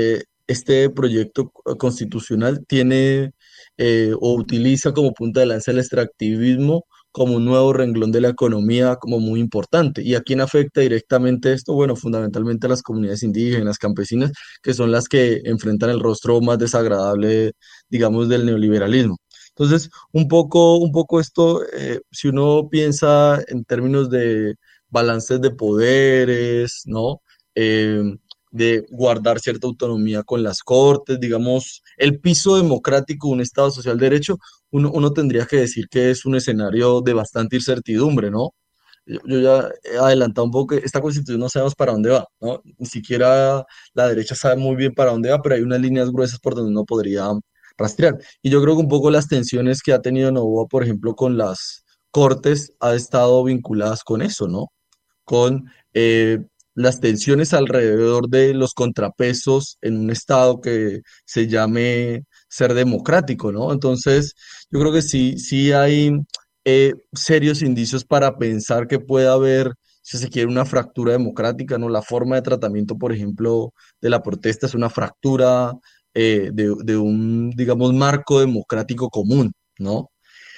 este proyecto constitucional tiene eh, o utiliza como punta de lanza el extractivismo como un nuevo renglón de la economía como muy importante. ¿Y a quién afecta directamente esto? Bueno, fundamentalmente a las comunidades indígenas, campesinas, que son las que enfrentan el rostro más desagradable, digamos, del neoliberalismo. Entonces, un poco, un poco esto, eh, si uno piensa en términos de balances de poderes, ¿no? Eh, de guardar cierta autonomía con las cortes, digamos, el piso democrático de un Estado social de derecho, uno, uno tendría que decir que es un escenario de bastante incertidumbre, ¿no? Yo, yo ya he adelantado un poco que esta constitución no sabemos para dónde va, ¿no? Ni siquiera la derecha sabe muy bien para dónde va, pero hay unas líneas gruesas por donde uno podría rastrear. Y yo creo que un poco las tensiones que ha tenido Novoa, por ejemplo, con las cortes, ha estado vinculadas con eso, ¿no? Con eh, las tensiones alrededor de los contrapesos en un estado que se llame ser democrático, ¿no? Entonces, yo creo que sí, sí hay eh, serios indicios para pensar que puede haber, si se quiere, una fractura democrática, ¿no? La forma de tratamiento, por ejemplo, de la protesta es una fractura eh, de, de un, digamos, marco democrático común, ¿no?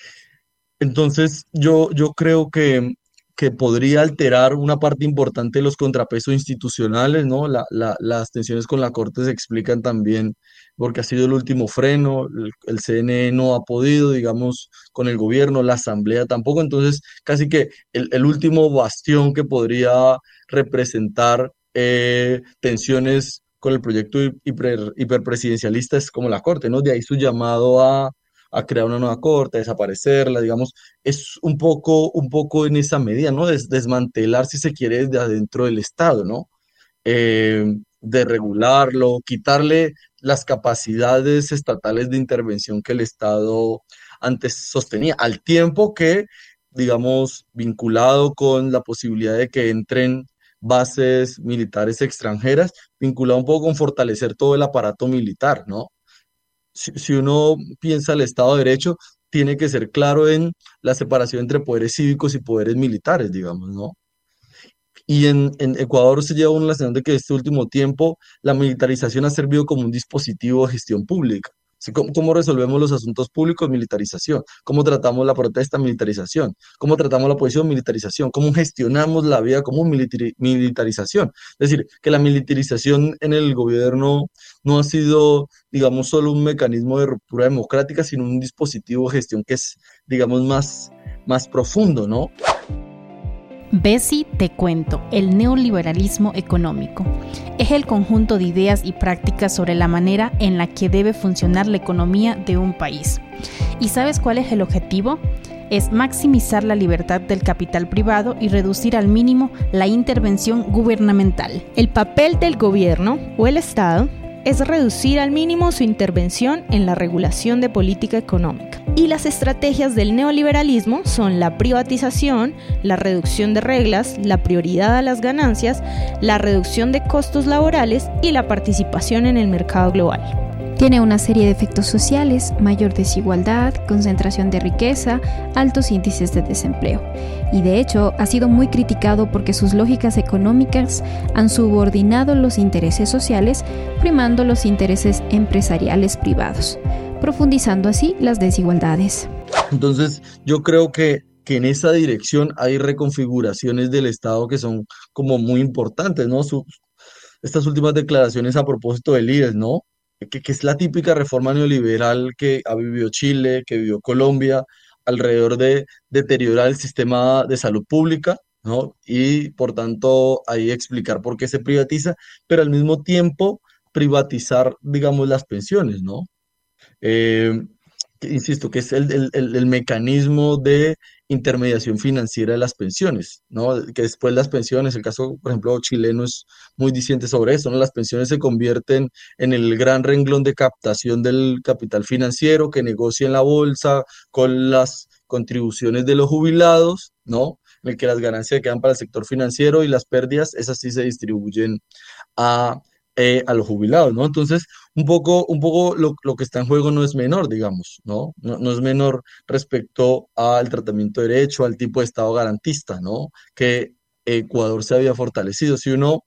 Entonces, yo, yo creo que, que podría alterar una parte importante de los contrapesos institucionales, ¿no? La- la- las tensiones con la Corte se explican también porque ha sido el último freno, el, el C N E no ha podido, digamos, con el gobierno, la Asamblea tampoco, entonces casi que el, el último bastión que podría representar eh, tensiones con el proyecto hiper, hiperpresidencialista es como la Corte, ¿no? De ahí su llamado a a crear una nueva corte, a desaparecerla, digamos, es un poco, un poco en esa medida, ¿no? Des- desmantelar, si se quiere, desde adentro del Estado, ¿no? Eh, de regularlo, quitarle las capacidades estatales de intervención que el Estado antes sostenía, al tiempo que, digamos, vinculado con la posibilidad de que entren bases militares extranjeras, vinculado un poco con fortalecer todo el aparato militar, ¿no? Si, si uno piensa el Estado de Derecho, tiene que ser claro en la separación entre poderes cívicos y poderes militares, digamos, ¿no? Y en, en Ecuador se lleva una la sensación de que este último tiempo la militarización ha servido como un dispositivo de gestión pública. Sí, ¿Cómo, cómo resolvemos los asuntos públicos? Militarización. ¿Cómo tratamos la protesta? Militarización. ¿Cómo tratamos la oposición? Militarización. ¿Cómo gestionamos la vida común? Militari- militarización. Es decir, que la militarización en el gobierno no ha sido, digamos, solo un mecanismo de ruptura democrática, sino un dispositivo de gestión que es, digamos, más, más profundo, ¿no?
Bessie, te cuento, el neoliberalismo económico. Es el conjunto de ideas y prácticas sobre la manera en la que debe funcionar la economía de un país. ¿Y sabes cuál es el objetivo? Es maximizar la libertad del capital privado y reducir al mínimo la intervención gubernamental.
El papel del gobierno o el Estado es reducir al mínimo su intervención en la regulación de política económica. Y las estrategias del neoliberalismo son la privatización, la reducción de reglas, la prioridad a las ganancias, la reducción de costos laborales y la participación en el mercado global.
Tiene una serie de efectos sociales: mayor desigualdad, concentración de riqueza, altos índices de desempleo. Y de hecho ha sido muy criticado porque sus lógicas económicas han subordinado los intereses sociales, primando los intereses empresariales privados, profundizando así las desigualdades.
Entonces, yo creo que, que en esa dirección hay reconfiguraciones del Estado que son como muy importantes, ¿no? Su- estas últimas declaraciones a propósito del I E S, ¿no? Que, que es la típica reforma neoliberal que ha vivido Chile, que vivió Colombia, alrededor de deteriorar el sistema de salud pública, ¿no? Y por tanto, ahí explicar por qué se privatiza, pero al mismo tiempo privatizar, digamos, las pensiones, ¿no? eh, que, insisto, que es el, el- el- el mecanismo de intermediación financiera de las pensiones, ¿no? Que después las pensiones, el caso, por ejemplo, chileno es muy diciente sobre eso, ¿no? Las pensiones se convierten en el gran renglón de captación del capital financiero que negocia en la bolsa con las contribuciones de los jubilados, ¿no? En el que las ganancias quedan para el sector financiero y las pérdidas, esas sí se distribuyen a, eh, a los jubilados, ¿no? Entonces, un poco, un poco lo, lo que está en juego no es menor, digamos, ¿no? No, no es menor respecto al tratamiento de derecho, al tipo de Estado garantista, ¿no? Que Ecuador se había fortalecido. Si uno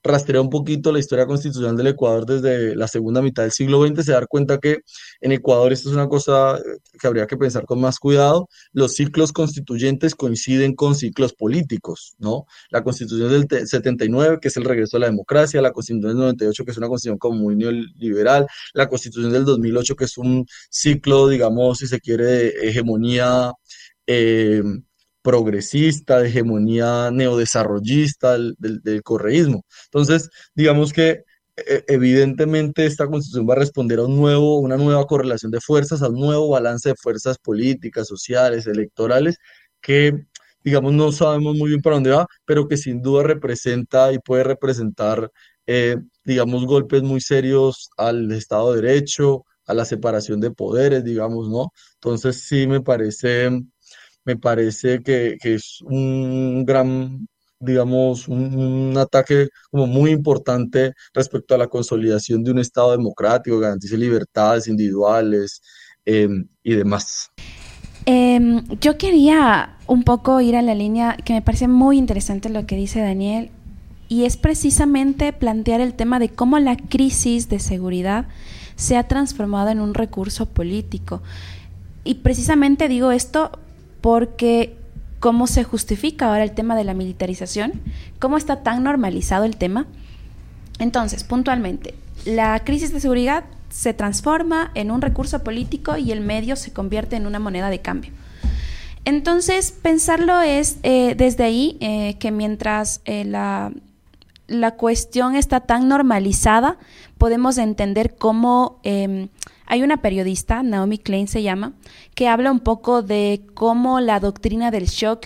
rastrea un poquito la historia constitucional del Ecuador desde la segunda mitad del siglo veinte, se da cuenta que en Ecuador esto es una cosa eh, que habría que pensar con más cuidado. Los ciclos constituyentes coinciden con ciclos políticos, ¿no? La Constitución del te- setenta y nueve, que es el regreso a la democracia, la Constitución del noventa y ocho, que es una constitución como muy neoliberal, la Constitución del dos mil ocho, que es un ciclo, digamos, si se quiere, de hegemonía eh, progresista, de hegemonía neodesarrollista del, del, del correísmo. Entonces, digamos que eh, evidentemente esta constitución va a responder a un nuevo, una nueva correlación de fuerzas, a un nuevo balance de fuerzas políticas, sociales, electorales, que digamos no sabemos muy bien para dónde va, pero que sin duda representa y puede representar, eh, digamos, golpes muy serios al Estado de Derecho, a la separación de poderes, digamos, ¿no? Entonces sí me parece, me parece que, que es un gran, digamos, un, un ataque como muy importante respecto a la consolidación de un Estado democrático que garantice libertades individuales eh, y demás.
Em, yo quería un poco ir a la línea que me parece muy interesante lo que dice Daniel, y es precisamente plantear el tema de cómo la crisis de seguridad se ha transformado en un recurso político. Y precisamente digo esto porque cómo se justifica ahora el tema de la militarización, cómo está tan normalizado el tema. Entonces, puntualmente, la crisis de seguridad se transforma en un recurso político y el medio se convierte en una moneda de cambio. Entonces, pensarlo es eh, desde ahí eh, que mientras eh, la, la cuestión está tan normalizada, podemos entender cómo eh, hay una periodista, Naomi Klein se llama, que habla un poco de cómo la doctrina del shock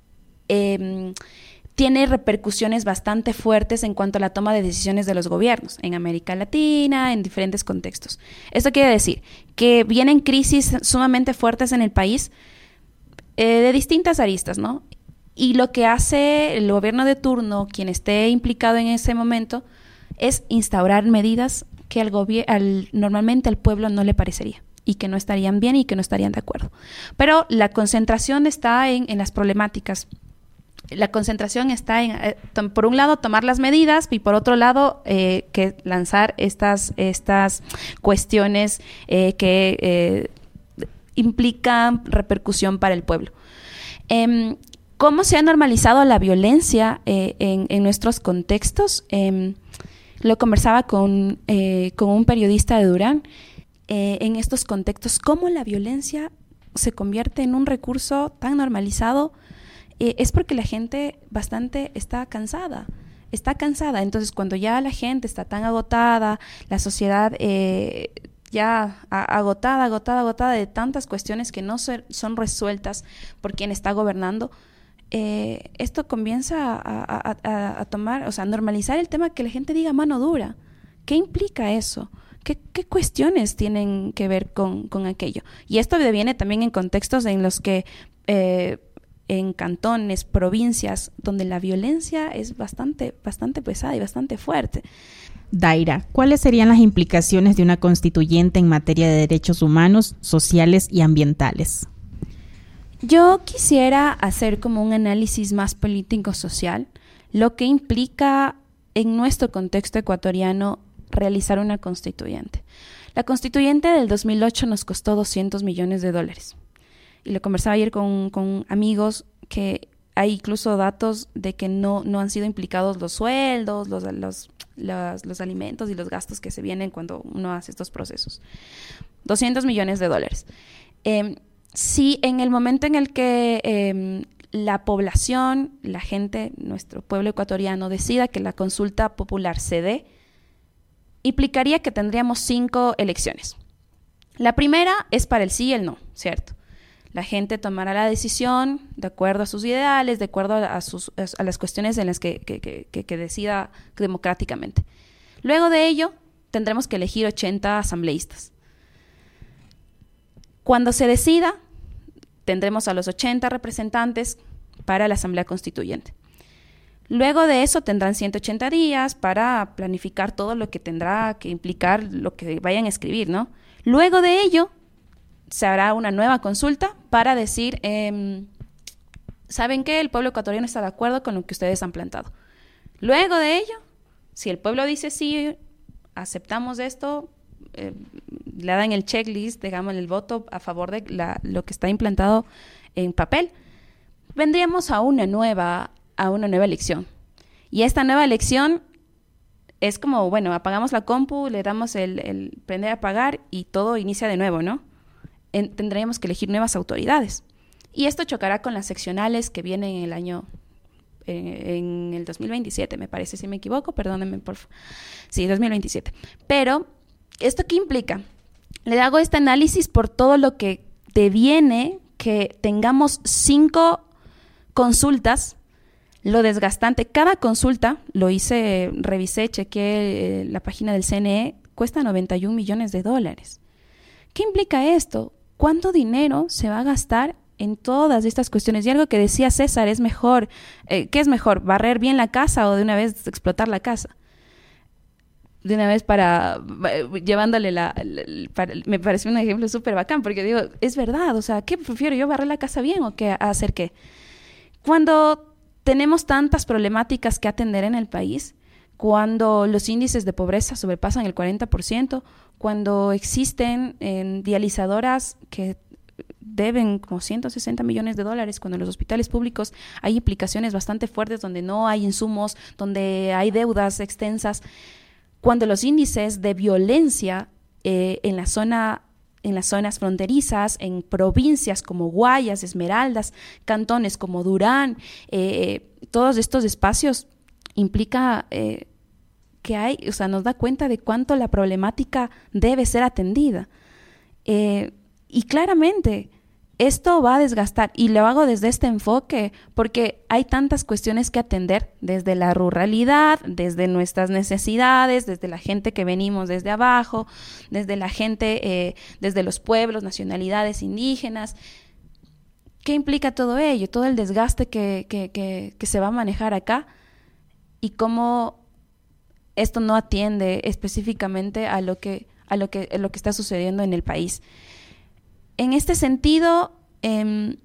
eh, tiene repercusiones bastante fuertes en cuanto a la toma de decisiones de los gobiernos en América Latina, en diferentes contextos. Esto quiere decir que vienen crisis sumamente fuertes en el país eh, de distintas aristas, ¿no? Y lo que hace el gobierno de turno, quien esté implicado en ese momento, es instaurar medidas que al gobier- al, normalmente al pueblo no le parecería y que no estarían bien y que no estarían de acuerdo. Pero la concentración está en, en las problemáticas. La concentración está en, eh, por un lado, tomar las medidas y por otro lado, eh, que lanzar estas, estas cuestiones eh, que eh, implican repercusión para el pueblo. Eh, ¿Cómo se ha normalizado la violencia eh, en, en nuestros contextos? Eh, lo conversaba con, eh, con un periodista de Durán eh, en estos contextos, cómo la violencia se convierte en un recurso tan normalizado. Eh, es porque la gente bastante está cansada, está cansada. Entonces, cuando ya la gente está tan agotada, la sociedad eh, ya a, agotada, agotada, agotada de tantas cuestiones que no ser, son resueltas por quien está gobernando, eh, esto comienza a, a, a, a tomar, o sea, a normalizar el tema que la gente diga mano dura. ¿Qué implica eso? ¿Qué, qué cuestiones tienen que ver con, con aquello? Y esto deviene también en contextos en los que eh, en cantones, provincias, donde la violencia es bastante, bastante pesada y bastante fuerte.
Daira, ¿cuáles serían las implicaciones de una constituyente en materia de derechos humanos, sociales y ambientales?
Yo quisiera hacer como un análisis más político-social, lo que implica en nuestro contexto ecuatoriano realizar una constituyente. La constituyente del dos mil ocho nos costó doscientos millones de dólares. Y lo conversaba ayer con, con amigos que hay incluso datos de que no, no han sido implicados los sueldos, los, los, los, los alimentos y los gastos que se vienen cuando uno hace estos procesos. doscientos millones de dólares. Eh, si en el momento en el que eh, la población, la gente, nuestro pueblo ecuatoriano decida que la consulta popular se dé, implicaría que tendríamos cinco elecciones. La primera es para el sí y el no, ¿cierto? La gente tomará la decisión de acuerdo a sus ideales, de acuerdo a, sus, a las cuestiones en las que, que, que, que decida democráticamente. Luego de ello, tendremos que elegir ochenta asambleístas. Cuando se decida, tendremos a los ochenta representantes para la Asamblea Constituyente. Luego de eso tendrán ciento ochenta días para planificar todo lo que tendrá que implicar lo que vayan a escribir, ¿no? Luego de ello, se hará una nueva consulta para decir, eh, ¿saben qué? El pueblo ecuatoriano está de acuerdo con lo que ustedes han plantado. Luego de ello, Si el pueblo dice sí, aceptamos esto, eh, le dan el checklist, digamos, el voto a favor de la, lo que está implantado en papel, vendríamos a una nueva, a una nueva elección. Y esta nueva elección es como, bueno, apagamos la compu, le damos el, el prender a apagar y todo inicia de nuevo, ¿no? En, tendríamos que elegir nuevas autoridades. Y esto chocará con las seccionales que vienen en el año, eh, en el dos mil veintisiete, me parece, si me equivoco, perdónenme, por favor. Sí, dos mil veintisiete. Pero, ¿esto qué implica? Le hago este análisis por todo lo que deviene que tengamos cinco consultas, lo desgastante. Cada consulta, lo hice, revisé, chequeé eh, la página del C N E, cuesta noventa y un millones de dólares. ¿Qué implica esto? ¿Cuánto dinero se va a gastar en todas estas cuestiones? Y algo que decía César, es mejor, eh, ¿qué es mejor? ¿Barrer bien la casa o de una vez explotar la casa? De una vez para, llevándole la, la para, me pareció un ejemplo súper bacán, porque digo, es verdad, o sea, ¿qué prefiero yo, barrer la casa bien o qué, hacer qué? Cuando tenemos tantas problemáticas que atender en el país, cuando los índices de pobreza sobrepasan el cuarenta por ciento, cuando existen eh, dializadoras que deben como ciento sesenta millones de dólares, cuando en los hospitales públicos hay implicaciones bastante fuertes, donde no hay insumos, donde hay deudas extensas, cuando los índices de violencia eh, en la zona, en las zonas fronterizas, en provincias como Guayas, Esmeraldas, cantones como Durán, eh, todos estos espacios implica eh, que hay, o sea, nos da cuenta de cuánto la problemática debe ser atendida. Eh, y claramente esto va a desgastar, y lo hago desde este enfoque porque hay tantas cuestiones que atender, desde la ruralidad, desde nuestras necesidades, desde la gente que venimos desde abajo, desde la gente, eh, desde los pueblos, nacionalidades indígenas. ¿Qué implica todo ello? Todo el desgaste que, que, que, que se va a manejar acá, y cómo esto no atiende específicamente a lo que, a lo que, a lo que está sucediendo en el país. En este sentido, eh,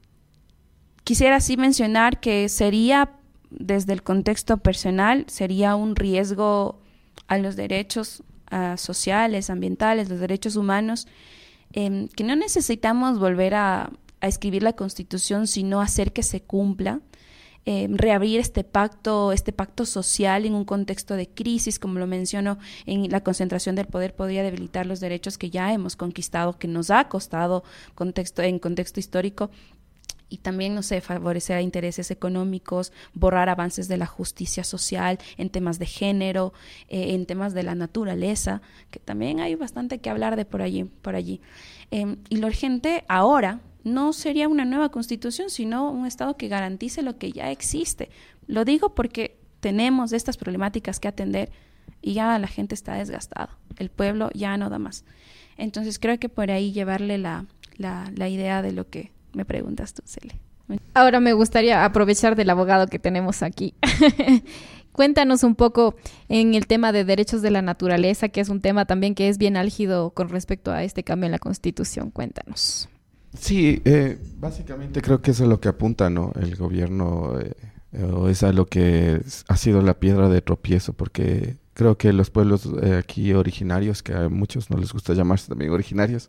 quisiera así mencionar que sería, desde el contexto personal, sería un riesgo a los derechos uh, sociales, ambientales, los derechos humanos, eh, que no necesitamos volver a, a escribir la Constitución, sino hacer que se cumpla. Eh, reabrir este pacto, este pacto social en un contexto de crisis, como lo menciono, en la concentración del poder podría debilitar los derechos que ya hemos conquistado, que nos ha costado contexto, en contexto histórico, y también, no sé, favorecer a intereses económicos, borrar avances de la justicia social en temas de género, eh, en temas de la naturaleza, que también hay bastante que hablar de por allí, por allí. Eh, y lo urgente ahora no sería una nueva constitución, sino un Estado que garantice lo que ya existe. Lo digo porque tenemos estas problemáticas que atender y ya la gente está desgastada. El pueblo ya no da más. Entonces creo que por ahí llevarle la, la, la idea de lo que me preguntas tú, Cele.
Ahora me gustaría aprovechar del abogado que tenemos aquí. Cuéntanos un poco en el tema de derechos de la naturaleza, que es un tema también que es bien álgido con respecto a este cambio en la Constitución. Cuéntanos.
Sí, eh, básicamente creo que eso es lo que apunta, ¿no? El gobierno, eh, o es a lo que ha sido la piedra de tropiezo, porque creo que los pueblos eh, aquí originarios, que a muchos no les gusta llamarse también originarios,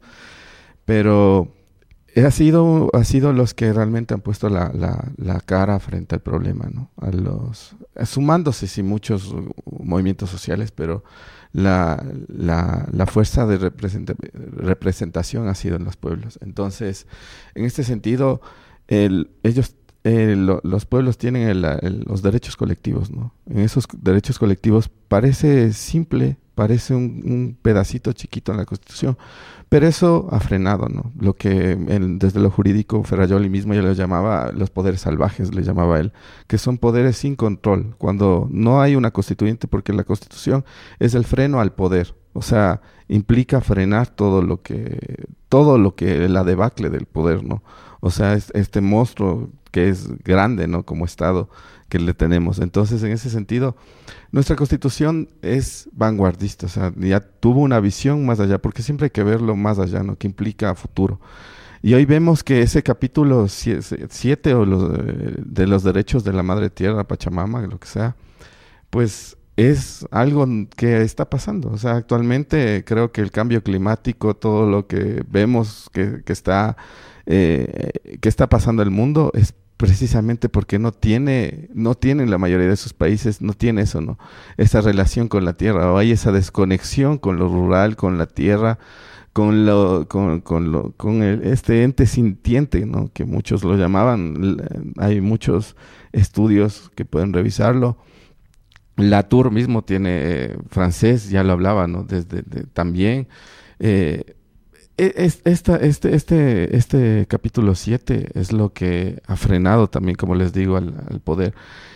pero ha sido, ha sido los que realmente han puesto la, la, la cara frente al problema, ¿no? A los, sumándose sí muchos movimientos sociales, pero la, la, la fuerza de representa, representación ha sido en los pueblos. Entonces, en este sentido, el, ellos, eh, lo, los pueblos tienen el, el, los derechos colectivos, ¿no? En esos derechos colectivos parece simple, parece un, un pedacito chiquito en la Constitución, pero eso ha frenado, ¿no? Lo que en, desde lo jurídico Ferrajoli mismo ya lo llamaba los poderes salvajes, le llamaba él, que son poderes sin control, cuando no hay una constituyente, porque la Constitución es el freno al poder, o sea, implica frenar todo lo que, todo lo que, la debacle del poder, ¿no? O sea, es, este monstruo que es grande, ¿no? Como Estado que le tenemos. Entonces, en ese sentido, nuestra Constitución es vanguardista, o sea, ya tuvo una visión más allá, porque siempre hay que verlo más allá, ¿no? Que implica a futuro. Y hoy vemos que ese capítulo siete o los, de los derechos de la Madre Tierra, Pachamama, lo que sea, pues es algo que está pasando. O sea, actualmente creo que el cambio climático, todo lo que vemos que, que está eh, que está pasando en el mundo es precisamente porque no tiene, no tienen la mayoría de esos países, no tiene eso, ¿no? Esa relación con la tierra, o hay esa desconexión con lo rural, con la tierra, con lo, con, con lo, con el, este ente sintiente, ¿no? Que muchos lo llamaban. Hay muchos estudios que pueden revisarlo. Latour mismo tiene eh, francés, ya lo hablaba, ¿no? Desde de, también. Eh, es, esta, este, este, este capítulo siete es lo que ha frenado también, como les digo, al, al poder.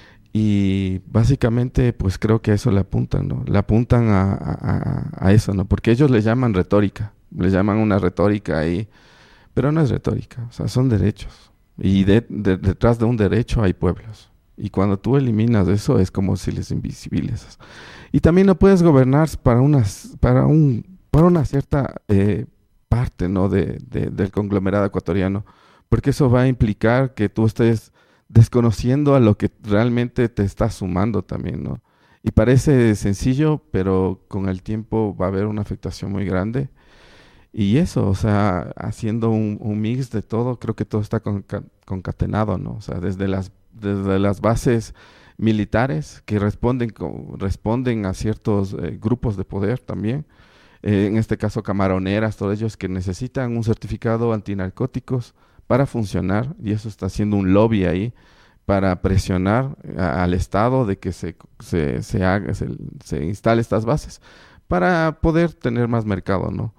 Y básicamente, pues creo que a eso le apuntan, ¿no? Le apuntan a, a, a eso, ¿no? Porque ellos le llaman retórica, le llaman una retórica ahí, pero no es retórica, o sea, son derechos. Y de, de, detrás de un derecho hay pueblos. Y cuando tú eliminas eso, es como si les invisibilizas. Y también no puedes gobernar para, unas, para, un, para una cierta eh, parte, ¿no? de, de, del conglomerado ecuatoriano, porque eso va a implicar que tú estés desconociendo a lo que realmente te está sumando también, ¿no? Y parece sencillo, pero con el tiempo va a haber una afectación muy grande. Y eso, o sea, haciendo un, un mix de todo, creo que todo está conca concatenado, ¿no? O sea, desde las, desde las bases militares que responden, con, responden a ciertos eh, grupos de poder también, eh, en este caso camaroneras, todos ellos que necesitan un certificado antinarcóticos para funcionar, y eso está haciendo un lobby ahí para presionar a, al Estado de que se, se, se, haga, se, se instale estas bases para poder tener más mercado, ¿no?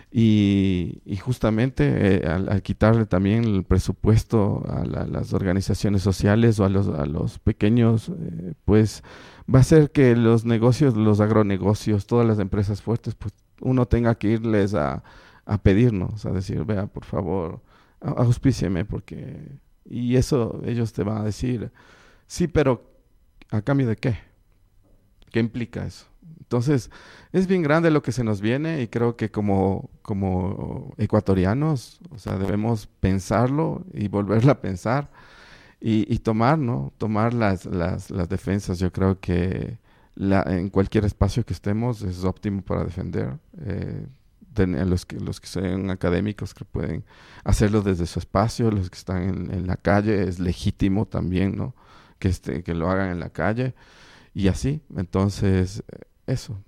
Y, y justamente eh, al, al quitarle también el presupuesto a la, las organizaciones sociales o a los, a los pequeños, eh, pues va a hacer que los negocios, los agronegocios, todas las empresas fuertes, pues uno tenga que irles a, a pedirnos, a decir, vea, por favor, auspícieme, porque... Y eso ellos te van a decir, sí, pero ¿a cambio de qué? ¿Qué implica eso? Entonces, es bien grande lo que se nos viene y creo que como, como ecuatorianos, o sea, debemos pensarlo y volverlo a pensar y, y tomar, ¿no? Tomar las, las, las defensas. Yo creo que la, en cualquier espacio que estemos es óptimo para defender. Eh, los que, los que son académicos que pueden hacerlo desde su espacio, los que están en, en la calle, es legítimo también, ¿no? Que, este, que lo hagan en la calle y así. Entonces, eso.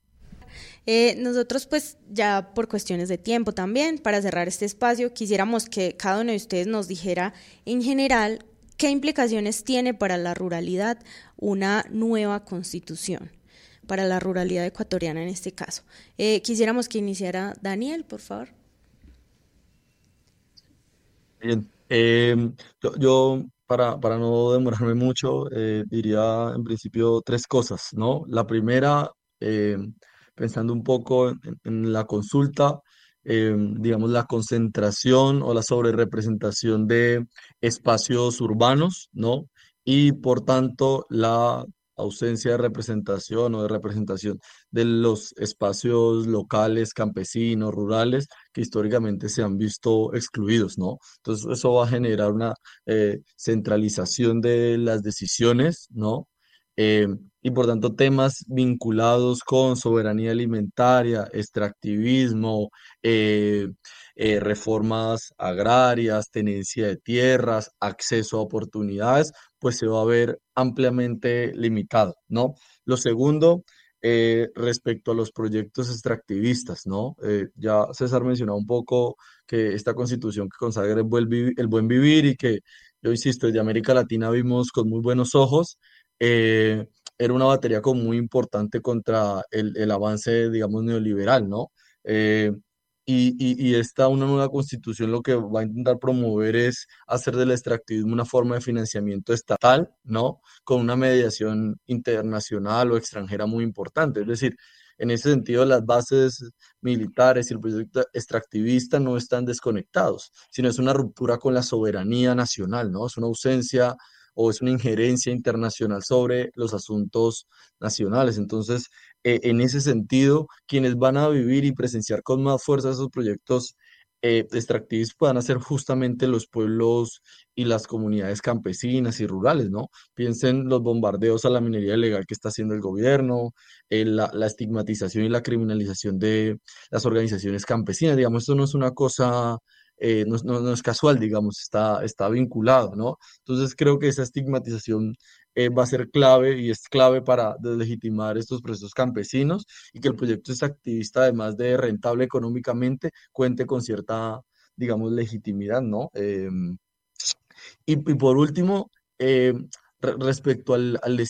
Eh, nosotros pues ya por cuestiones de tiempo también, para cerrar este espacio, quisiéramos que cada uno de ustedes nos dijera en general qué implicaciones tiene para la ruralidad una nueva constitución, para la ruralidad ecuatoriana en este caso. Eh, quisiéramos que iniciara Daniel, por favor.
Bien, eh, yo, yo, para, para no demorarme mucho, eh, diría en principio tres cosas, ¿no? La primera, eh, pensando un poco en, en la consulta, eh, digamos, la concentración o la sobrerepresentación de espacios urbanos, ¿no? Y por tanto, la ausencia de representación o de representación de los espacios locales, campesinos, rurales, que históricamente se han visto excluidos, ¿no? Entonces, eso va a generar una eh, centralización de las decisiones, ¿no? Eh, y por tanto, temas vinculados con soberanía alimentaria, extractivismo, eh, eh, reformas agrarias, tenencia de tierras, acceso a oportunidades, pues se va a ver ampliamente limitado, ¿no? Lo segundo, eh, respecto a los proyectos extractivistas, ¿no? Eh, ya César mencionó un poco que esta constitución que consagra el buen vivir, el buen vivir y que, yo insisto, desde América Latina vimos con muy buenos ojos, eh, era una batería como muy importante contra el, el avance, digamos, neoliberal, ¿no? Eh, y, y, y esta, una nueva constitución, lo que va a intentar promover es hacer del extractivismo una forma de financiamiento estatal, ¿no? Con una mediación internacional o extranjera muy importante. Es decir, en ese sentido, las bases militares y el proyecto extractivista no están desconectados, sino es una ruptura con la soberanía nacional, ¿no? Es una ausencia o es una injerencia internacional sobre los asuntos nacionales. Entonces, eh, en ese sentido, quienes van a vivir y presenciar con más fuerza esos proyectos eh, extractivistas puedan hacer justamente los pueblos y las comunidades campesinas y rurales, ¿no? Piensen los bombardeos a la minería ilegal que está haciendo el gobierno, eh, la, la estigmatización y la criminalización de las organizaciones campesinas, digamos, esto no es una cosa, eh, no, es- no- no es casual, digamos, está, está vinculado, ¿no? Entonces creo que esa estigmatización eh, va a ser clave y es clave para deslegitimar estos procesos campesinos y que el proyecto extractivista, además de rentable económicamente, cuente con cierta, digamos, legitimidad, ¿no? Em, y, y por último, eh, re- respecto al, al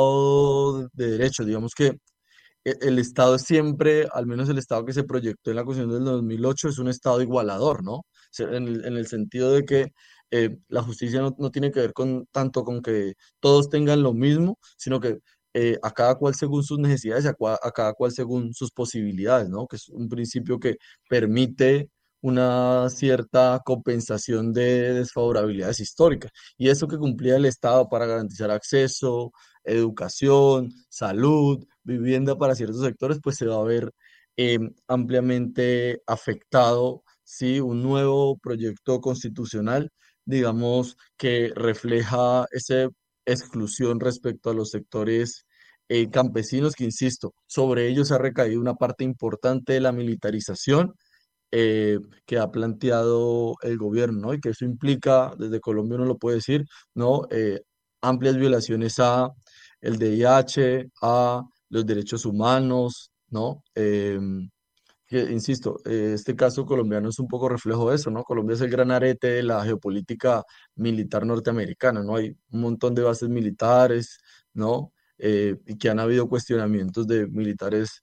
Estado de Derecho, digamos que e- el Estado es siempre, al menos el Estado que se proyectó en la Constitución del dos mil ocho, es un Estado igualador, ¿no? O sea, En el, en el sentido de que eh, la justicia no, no tiene que ver con tanto con que todos tengan lo mismo, sino que eh, a cada cual según sus necesidades y a, cua- a cada cual según sus posibilidades, ¿no? Que es un principio que permite una cierta compensación de desfavorabilidades históricas. Y eso que cumplía el Estado para garantizar acceso, educación, salud, vivienda para ciertos sectores, pues se va a ver eh, ampliamente afectado, ¿sí? Un nuevo proyecto constitucional, digamos, que refleja esa exclusión respecto a los sectores eh, campesinos, que insisto, sobre ellos ha recaído una parte importante de la militarización eh, que ha planteado el gobierno, ¿no? Y que eso implica, desde Colombia uno lo puede decir, ¿no? Eh, amplias violaciones a el D I H, a los derechos humanos, ¿no? Em, que, insisto, eh, este caso colombiano es un poco reflejo de eso, ¿no? Colombia es el gran arete de la geopolítica militar norteamericana, ¿no? Hay un montón de bases militares, ¿no? Eh, y que han habido cuestionamientos de militares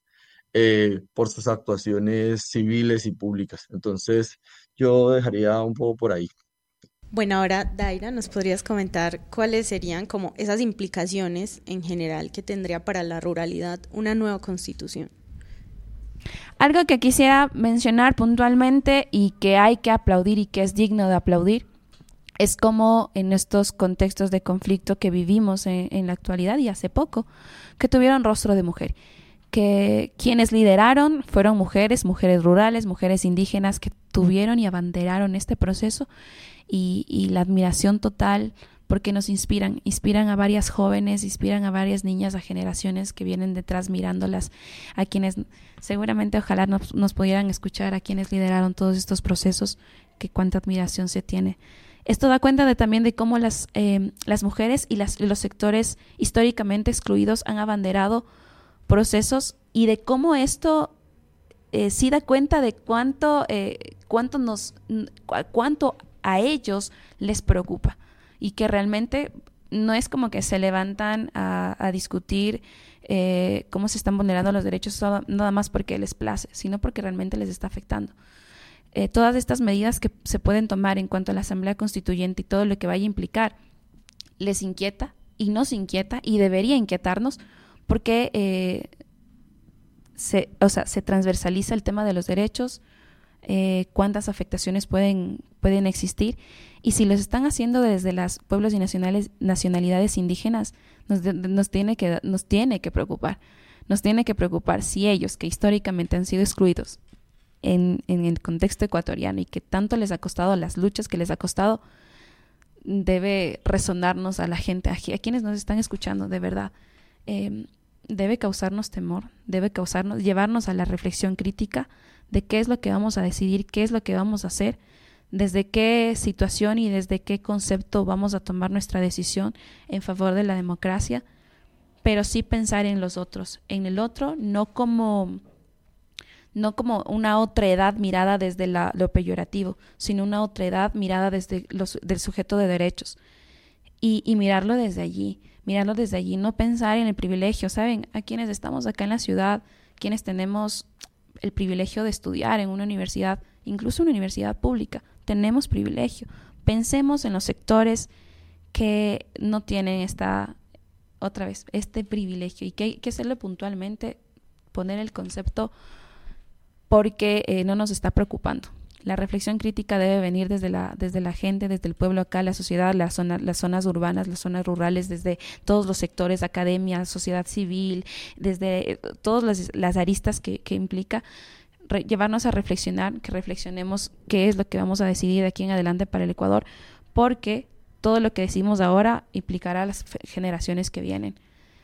eh, por sus actuaciones civiles y públicas. Entonces, yo dejaría un poco por ahí.
Bueno, ahora Daira, ¿nos podrías comentar cuáles serían como esas implicaciones en general que tendría para la ruralidad una nueva constitución?
Algo que quisiera mencionar puntualmente y que hay que aplaudir y que es digno de aplaudir es como en estos contextos de conflicto que vivimos en, en la actualidad y hace poco, que tuvieron rostro de mujer, que quienes lideraron fueron mujeres, mujeres rurales, mujeres indígenas que tuvieron y abanderaron este proceso y, y la admiración total porque nos inspiran, inspiran a varias jóvenes, inspiran a varias niñas, a generaciones que vienen detrás mirándolas, a quienes seguramente ojalá nos, nos pudieran escuchar, a quienes lideraron todos estos procesos, que cuánta admiración se tiene. Esto da cuenta de también de cómo las, eh, las mujeres y las, los sectores históricamente excluidos han abanderado procesos y de cómo esto eh, sí da cuenta de cuánto, eh, cuánto, nos, cuánto a ellos les preocupa y que realmente no es como que se levantan a, a discutir eh, cómo se están vulnerando los derechos solo, nada más porque les place, sino porque realmente les está afectando. Eh, todas estas medidas que se pueden tomar en cuanto a la Asamblea Constituyente y todo lo que vaya a implicar, les inquieta y nos inquieta y debería inquietarnos porque eh, se, o sea, se transversaliza el tema de los derechos, eh, cuántas afectaciones pueden, pueden existir y si los están haciendo desde los pueblos y nacionales, nacionalidades indígenas, nos, de, nos, tiene que, nos tiene que preocupar. Nos tiene que preocupar si ellos, que históricamente han sido excluidos en, en el contexto ecuatoriano y que tanto les ha costado, las luchas que les ha costado, debe resonarnos a la gente, a, a quienes nos están escuchando, de verdad. Eh, debe causarnos temor, debe causarnos, llevarnos a la reflexión crítica de qué es lo que vamos a decidir, qué es lo que vamos a hacer, desde qué situación y desde qué concepto vamos a tomar nuestra decisión en favor de la democracia, pero sí pensar en los otros, en el otro, no como, no como una otra edad mirada desde la, lo peyorativo, sino una otra edad mirada desde los, del sujeto de derechos y, y mirarlo desde allí, mirarlo desde allí, no pensar en el privilegio, ¿saben? A quienes estamos acá en la ciudad, quienes tenemos el privilegio de estudiar en una universidad, incluso una universidad pública, tenemos privilegio. Pensemos en los sectores que no tienen esta, otra vez, este privilegio y que hay que hacerlo puntualmente, poner el concepto porque eh, no nos está preocupando. La reflexión crítica debe venir desde la, desde la gente, desde el pueblo acá, la sociedad, la zona, las zonas urbanas, las zonas rurales, desde todos los sectores, academia, sociedad civil, desde todas las, las aristas que, que implica re- llevarnos a reflexionar, que reflexionemos qué es lo que vamos a decidir de aquí en adelante para el Ecuador, porque todo lo que decimos ahora implicará a las fe- generaciones que vienen.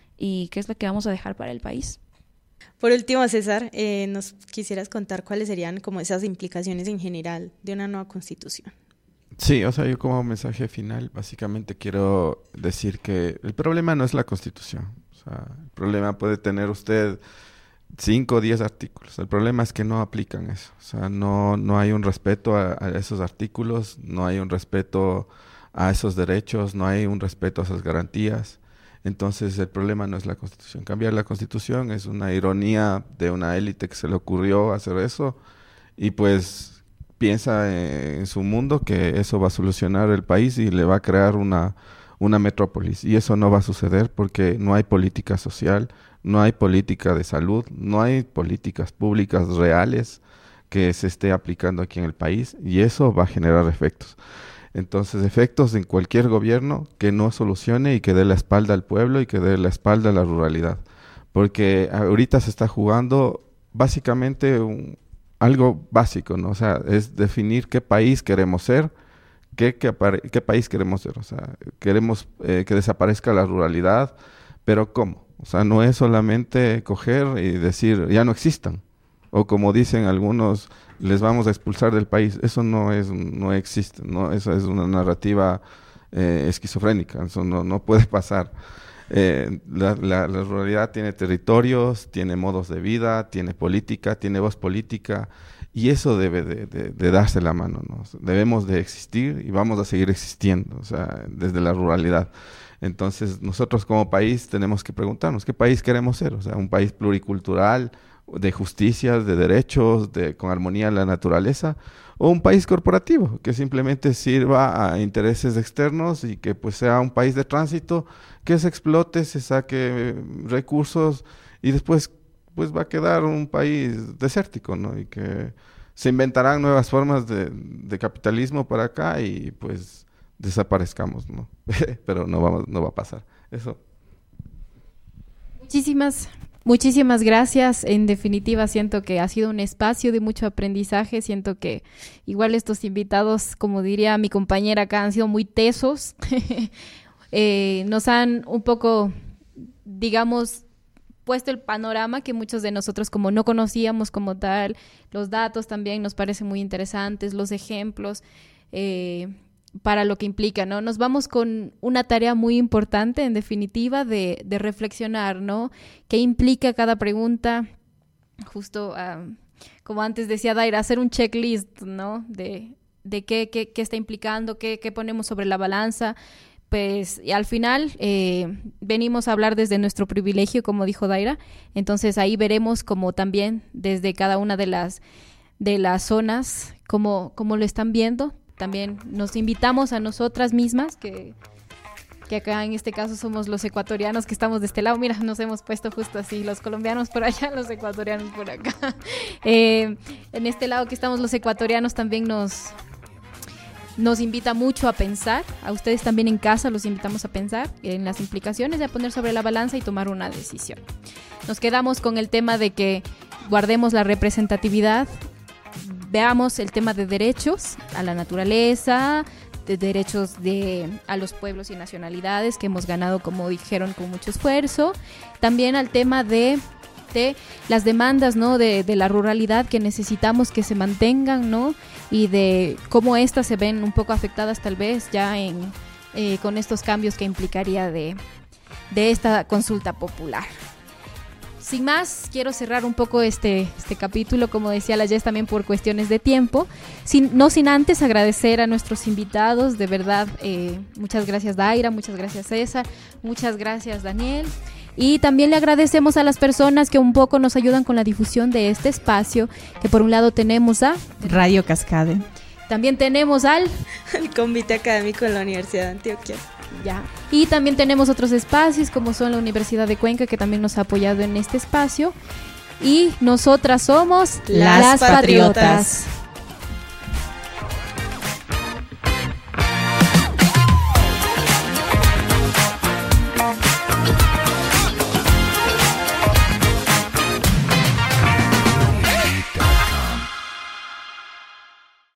¿Y qué es lo que vamos a dejar para el país?
Por último, César, eh, ¿nos quisieras contar cuáles serían como esas implicaciones en general de una nueva constitución?
Sí, o sea, yo como mensaje final básicamente quiero decir que el problema no es la Constitución. O sea, el problema puede tener usted cinco o diez artículos. El problema es que no aplican eso. O sea, no, no hay un respeto a, a esos artículos, no hay un respeto a esos derechos, no hay un respeto a esas garantías. Entonces el problema no es la Constitución. Cambiar la Constitución es una ironía de una élite que se le ocurrió hacer eso y pues piensa en su mundo que eso va a solucionar el país y le va a crear una, una metrópolis. Y eso no va a suceder porque no hay política social, no hay política de salud, no hay políticas públicas reales que se esté aplicando aquí en el país y eso va a generar efectos. Entonces, efectos en cualquier gobierno que no solucione y que dé la espalda al pueblo y que dé la espalda a la ruralidad. Porque ahorita se está jugando básicamente un algo básico, ¿no? O sea, es definir qué país queremos ser, qué, qué, apare- qué país queremos ser. O sea, queremos eh, que desaparezca la ruralidad, pero ¿cómo? O sea, no es solamente coger y decir, ya no existan. O como dicen algunos, les vamos a expulsar del país. Eso no es, no existe, ¿no? Eso es una narrativa eh, esquizofrénica. Eso no, no puede pasar. Eh, la, la, la ruralidad tiene territorios, tiene modos de vida, tiene política, tiene voz política y eso debe de, de, de darse la mano, ¿no? Debemos de existir y vamos a seguir existiendo, o sea, desde la ruralidad. Entonces nosotros como país tenemos que preguntarnos qué país queremos ser, o sea, un país pluricultural, de justicia, de derechos, de, con armonía en la naturaleza, o un país corporativo que simplemente sirva a intereses externos y que pues sea un país de tránsito, que se explote, se saque recursos y después pues va a quedar un país desértico, ¿no? Y que se inventarán nuevas formas de, de capitalismo para acá y pues desaparezcamos, ¿no? Pero no vamos, no va a pasar. Eso.
Muchísimas Muchísimas gracias. En definitiva, siento que ha sido un espacio de mucho aprendizaje. Siento que igual estos invitados, como diría mi compañera acá, han sido muy tesos. eh, nos han un poco, digamos, puesto el panorama que muchos de nosotros como no conocíamos como tal. Los datos también nos parecen muy interesantes, los ejemplos. Eh, para lo que implica, ¿no? Nos vamos con una tarea muy importante, en definitiva, de, de reflexionar, ¿no? ¿Qué implica cada pregunta? Justo, uh, como antes decía Daira, hacer un checklist, ¿no? De, de qué, qué, qué está implicando, qué, qué ponemos sobre la balanza. Pues y al final eh, venimos a hablar desde nuestro privilegio, como dijo Daira. Entonces ahí veremos como también desde cada una de las, de las zonas, cómo, cómo lo están viendo. También nos invitamos a nosotras mismas, que, que acá en este caso somos los ecuatorianos que estamos de este lado. Mira, nos hemos puesto justo así, los colombianos por allá, los ecuatorianos por acá. Eh, en este lado que estamos los ecuatorianos también nos, nos invita mucho a pensar. A ustedes también en casa los invitamos a pensar en las implicaciones de a poner sobre la balanza y tomar una decisión. Nos quedamos con el tema de que guardemos la representatividad. Veamos el tema de derechos a la naturaleza, de derechos de, a los pueblos y nacionalidades que hemos ganado, como dijeron, con mucho esfuerzo. También al tema de, de las demandas, ¿no? de, de la ruralidad que necesitamos que se mantengan, ¿no? Y de cómo estas se ven un poco afectadas tal vez ya en, eh, con estos cambios que implicaría de, de esta consulta popular. Sin más, quiero cerrar un poco este, este capítulo, como decía la Jess, también por cuestiones de tiempo, sin, no sin antes agradecer a nuestros invitados, de verdad, eh, muchas gracias Daira, muchas gracias César, muchas gracias Daniel, y también le agradecemos a las personas que un poco nos ayudan con la difusión de este espacio, que por un lado tenemos a
Radio Cascade.
También tenemos al
el Convite Académico de la Universidad de Antioquia.
Ya. Y también tenemos otros espacios como son la Universidad de Cuenca, que también nos ha apoyado en este espacio. Y nosotras somos
las, las patriotas.
patriotas.